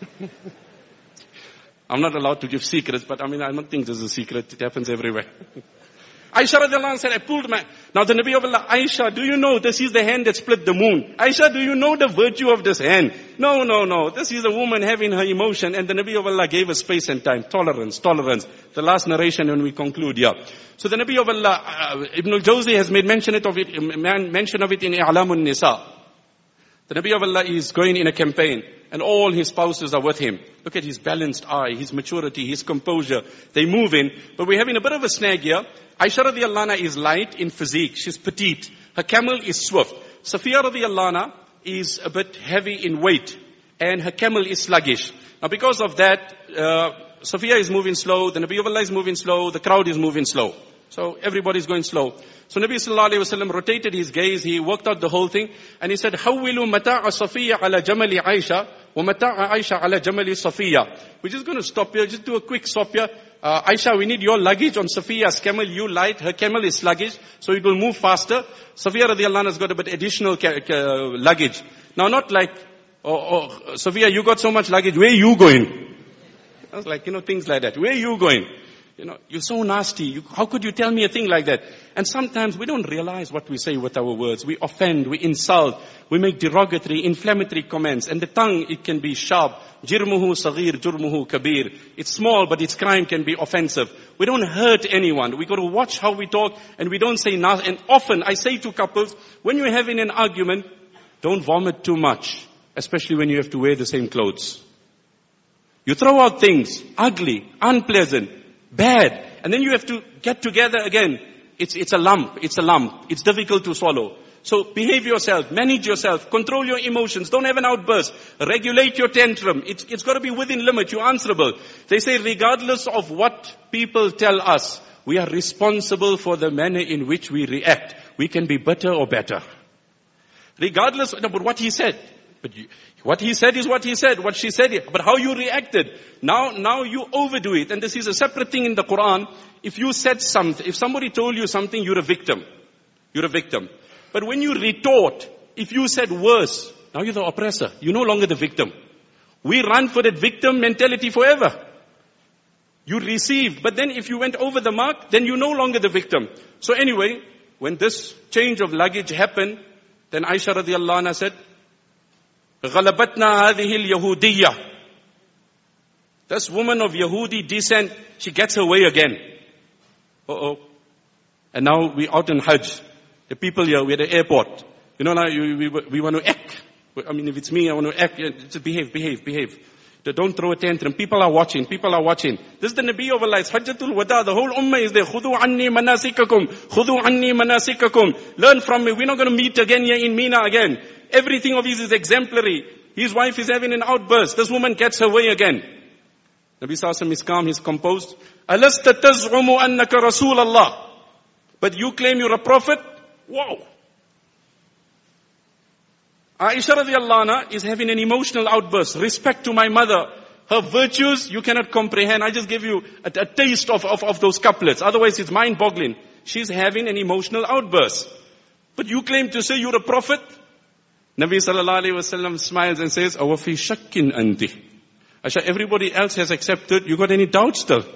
I'm not allowed to give secrets, but I mean, I don't think this is a secret. It happens everywhere. Aisha radiallahu anha said, I pulled my... Now the Nabi of Allah, Aisha, do you know this is the hand that split the moon? Aisha, do you know the virtue of this hand? No, no, no. This is a woman having her emotion, and the Nabi of Allah gave her space and time. Tolerance, tolerance. The last narration when we conclude here. So the Nabi of Allah, uh, Ibn al-Jawzi has made mention of it, mention of it in I'lamun Nisa. The Nabi of Allah is going in a campaign and all his spouses are with him. Look at his balanced eye, his maturity, his composure. They move in. But we're having a bit of a snag here. Aisha radiallahu anha is light in physique. She's petite. Her camel is swift. Safiya radiallahu anha is a bit heavy in weight. And her camel is sluggish. Now because of that, uh, Safiya is moving slow. The Nabi of Allah is moving slow. The crowd is moving slow. So everybody's going slow. So Nabi sallallahu alayhi wa sallam rotated his gaze, he worked out the whole thing, and he said, حَوِّلُوا مَتَاعَ صَفِيَّةَ عَلَى جَمَلِ عَيْشَةَ وَمَتَاعَ عَيْشَةَ عَلى جَمَلِ صَفِيَّةَ. We're just going to stop here, just do a quick stop here. Uh, Aisha, we need your luggage on Safiya's camel. You light, her camel is sluggish, so it will move faster. Safiya radiallahu anha has got a bit additional ca- ca- luggage. Now not like, oh, oh, Safiya, you got so much luggage, where are you going? I was like, you know, things like that. Where are you going? You know, you're so nasty. You, how could you tell me a thing like that? And sometimes we don't realize what we say with our words. We offend, we insult, we make derogatory, inflammatory comments. And the tongue, it can be sharp. Jirmuhu saghir, jurmuhu kabir. It's small, but its crime can be offensive. We don't hurt anyone. We got to watch how we talk, and we don't say nasty. And often, I say to couples, when you're having an argument, don't vomit too much. Especially when you have to wear the same clothes. You throw out things, ugly, unpleasant, bad, and then you have to get together again. It's, it's a lump, it's a lump, it's difficult to swallow. So behave yourself, manage yourself, control your emotions, don't have an outburst, regulate your tantrum. It's, it's got to be within limit, you're answerable. They say regardless of what people tell us, we are responsible for the manner in which we react. We can be better or better. Regardless, no, but what he said. But you, what he said is what he said, what she said, but how you reacted. Now, now you overdo it. And this is a separate thing in the Quran. If you said something, if somebody told you something, you're a victim. You're a victim. But when you retort, if you said worse, now you're the oppressor. You're no longer the victim. We run for that victim mentality forever. You received, but then if you went over the mark, then you're no longer the victim. So anyway, when this change of luggage happened, then Aisha radiallahu anha said, غَلَبَتْنَا هَذِهِ الْيَهُودِيَّةِ. This woman of Yahudi descent, she gets her way again. Uh-oh. And now we out in Hajj. The people here, we're at the airport. You know, now we, we, we want to act. I mean, if it's me, I want to act. Just behave, behave, behave. Don't throw a tantrum. People are watching. People are watching. This is the Nabi of Allah. It's Hajjatul Wada. The whole ummah is there. Khudu anni manasikakum. Khudu anni manasikakum. Learn from me. We're not going to meet again here in Mina again. Everything of his is exemplary. His wife is having an outburst. This woman gets her way again. Nabi Sallallahu is calm. He's composed. Alasta taz'umu annaka Rasul Allah. But you claim you're a prophet? Wow. Aisha radiallahu anha is having an emotional outburst. Respect to my mother. Her virtues, you cannot comprehend. I just give you a, a taste of, of, of those couplets. Otherwise, it's mind-boggling. She's having an emotional outburst. But you claim to say you're a prophet? Nabi sallallahu alayhi wa sallam smiles and says, Awa fi shakkin anti. Aisha, everybody else has accepted. You got any doubt still?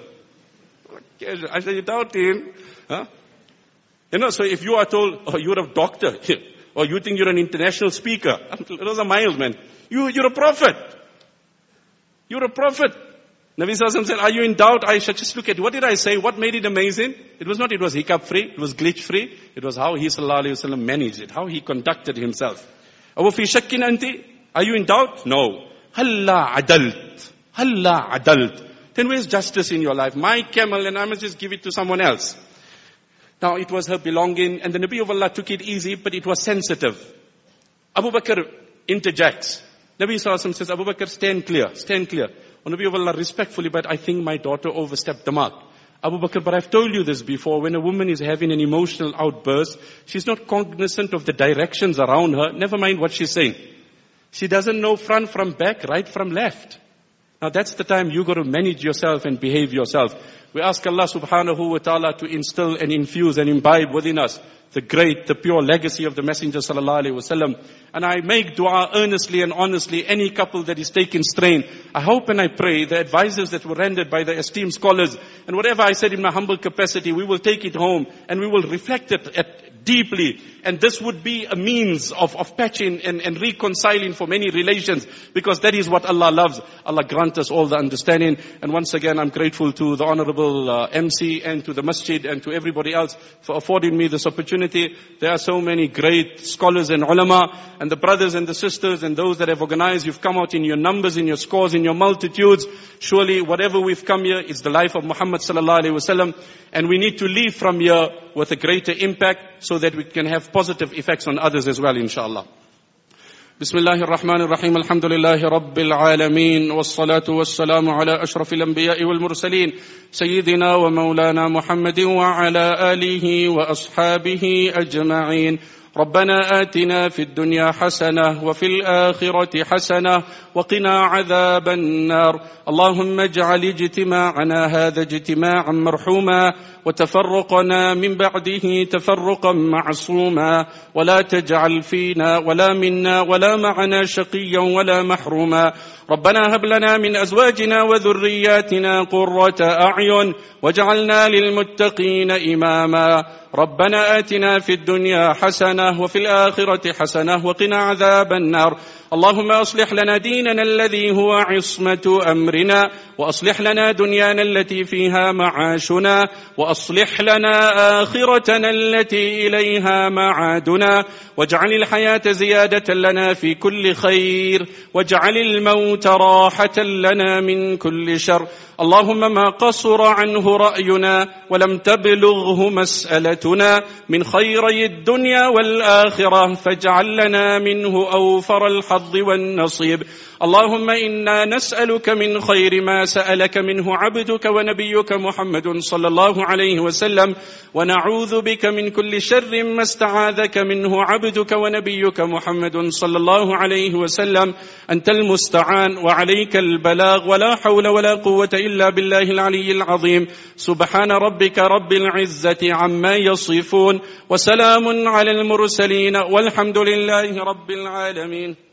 Aisha, you doubting? Huh? You know, so if you are told, oh, you're a doctor, or you think you're an international speaker, those are mild, man. You, you're a prophet. You're a prophet. Nabi Sallallahu Alaihi Wasallam said, are you in doubt? Aisha, just look at it. What did I say? What made it amazing? It was not, it was hiccup free. It was glitch free. It was how he Sallallahu Alaihi Wasallam managed it. How he conducted himself. Awa fi shakkin anti? Are you in doubt? No. Halla adalt. Halla adalt. Then where's justice in your life? My camel, and I must just give it to someone else. Now it was her belonging, and the Nabi of Allah took it easy, but it was sensitive. Abu Bakr interjects. Nabi Sallallahu Alaihi Wasallam says, Abu Bakr, stand clear, stand clear. Oh, Nabi of Allah, respectfully, but I think my daughter overstepped the mark. Abu Bakr, but I've told you this before, when a woman is having an emotional outburst, she's not cognizant of the directions around her, never mind what she's saying. She doesn't know front from back, right from left. Now that's the time you got to manage yourself and behave yourself. We ask Allah subhanahu wa ta'ala to instill and infuse and imbibe within us the great, the pure legacy of the Messenger sallallahu alaihi wasallam. And I make dua earnestly and honestly, any couple that is taking strain. I hope and I pray the advices that were rendered by the esteemed scholars, and whatever I said in my humble capacity, we will take it home and we will reflect it at deeply. And this would be a means of, of patching and, and reconciling for many relations, because that is what Allah loves. Allah grant us all the understanding. And once again, I'm grateful to the Honorable uh, M C and to the Masjid and to everybody else for affording me this opportunity. There are so many great scholars and ulama, and the brothers and the sisters and those that have organized. You've come out in your numbers, in your scores, in your multitudes. Surely whatever we've come here is the life of Muhammad sallallahu alaihi wasallam, and we need to leave from here with a greater impact so that we can have positive effects on others as well, inshallah. بسم الله الرحمن الرحيم. الحمد لله رب العالمين، والصلاة والسلام على أشرف الأنبياء والمرسلين سيدنا ومولانا محمد وعلى آله وأصحابه أجمعين. ربنا آتنا في الدنيا حسنة وفي الآخرة حسنة وقنا عذاب النار. اللهم اجعل اجتماعنا هذا اجتماعا مرحوما، وتفرقنا من بعده تفرقا معصوما، ولا تجعل فينا ولا منا ولا معنا شقيا ولا محروما. ربنا هب لنا من أزواجنا وذرياتنا قرة أعين واجعلنا للمتقين إماما. ربنا آتنا في الدنيا حسنة وفي الآخرة حسنة وقنا عذاب النار. اللهم أصلح لنا ديننا الذي هو عصمة أمرنا، وأصلح لنا دنيانا التي فيها معاشنا، وأصلح لنا آخرتنا التي إليها معادنا، واجعل الحياة زيادة لنا في كل خير، واجعل الموت راحة لنا من كل شر. اللهم ما قصر عنه رأينا ولم تبلغه مسألتنا من خيري الدنيا والآخرة فاجعل لنا منه أوفر الحظ والنصيب. اللهم إنا نسألك من خير ما سألك منه عبدك ونبيك محمد صلى الله عليه وسلم، ونعوذ بك من كل شر ما استعاذك منه عبدك ونبيك محمد صلى الله عليه وسلم. أنت المستعان وعليك البلاغ، ولا حول ولا قوة إلا بالله العلي العظيم. سبحان ربك رب العزة عما يصفون، وسلام على المرسلين، والحمد لله رب العالمين.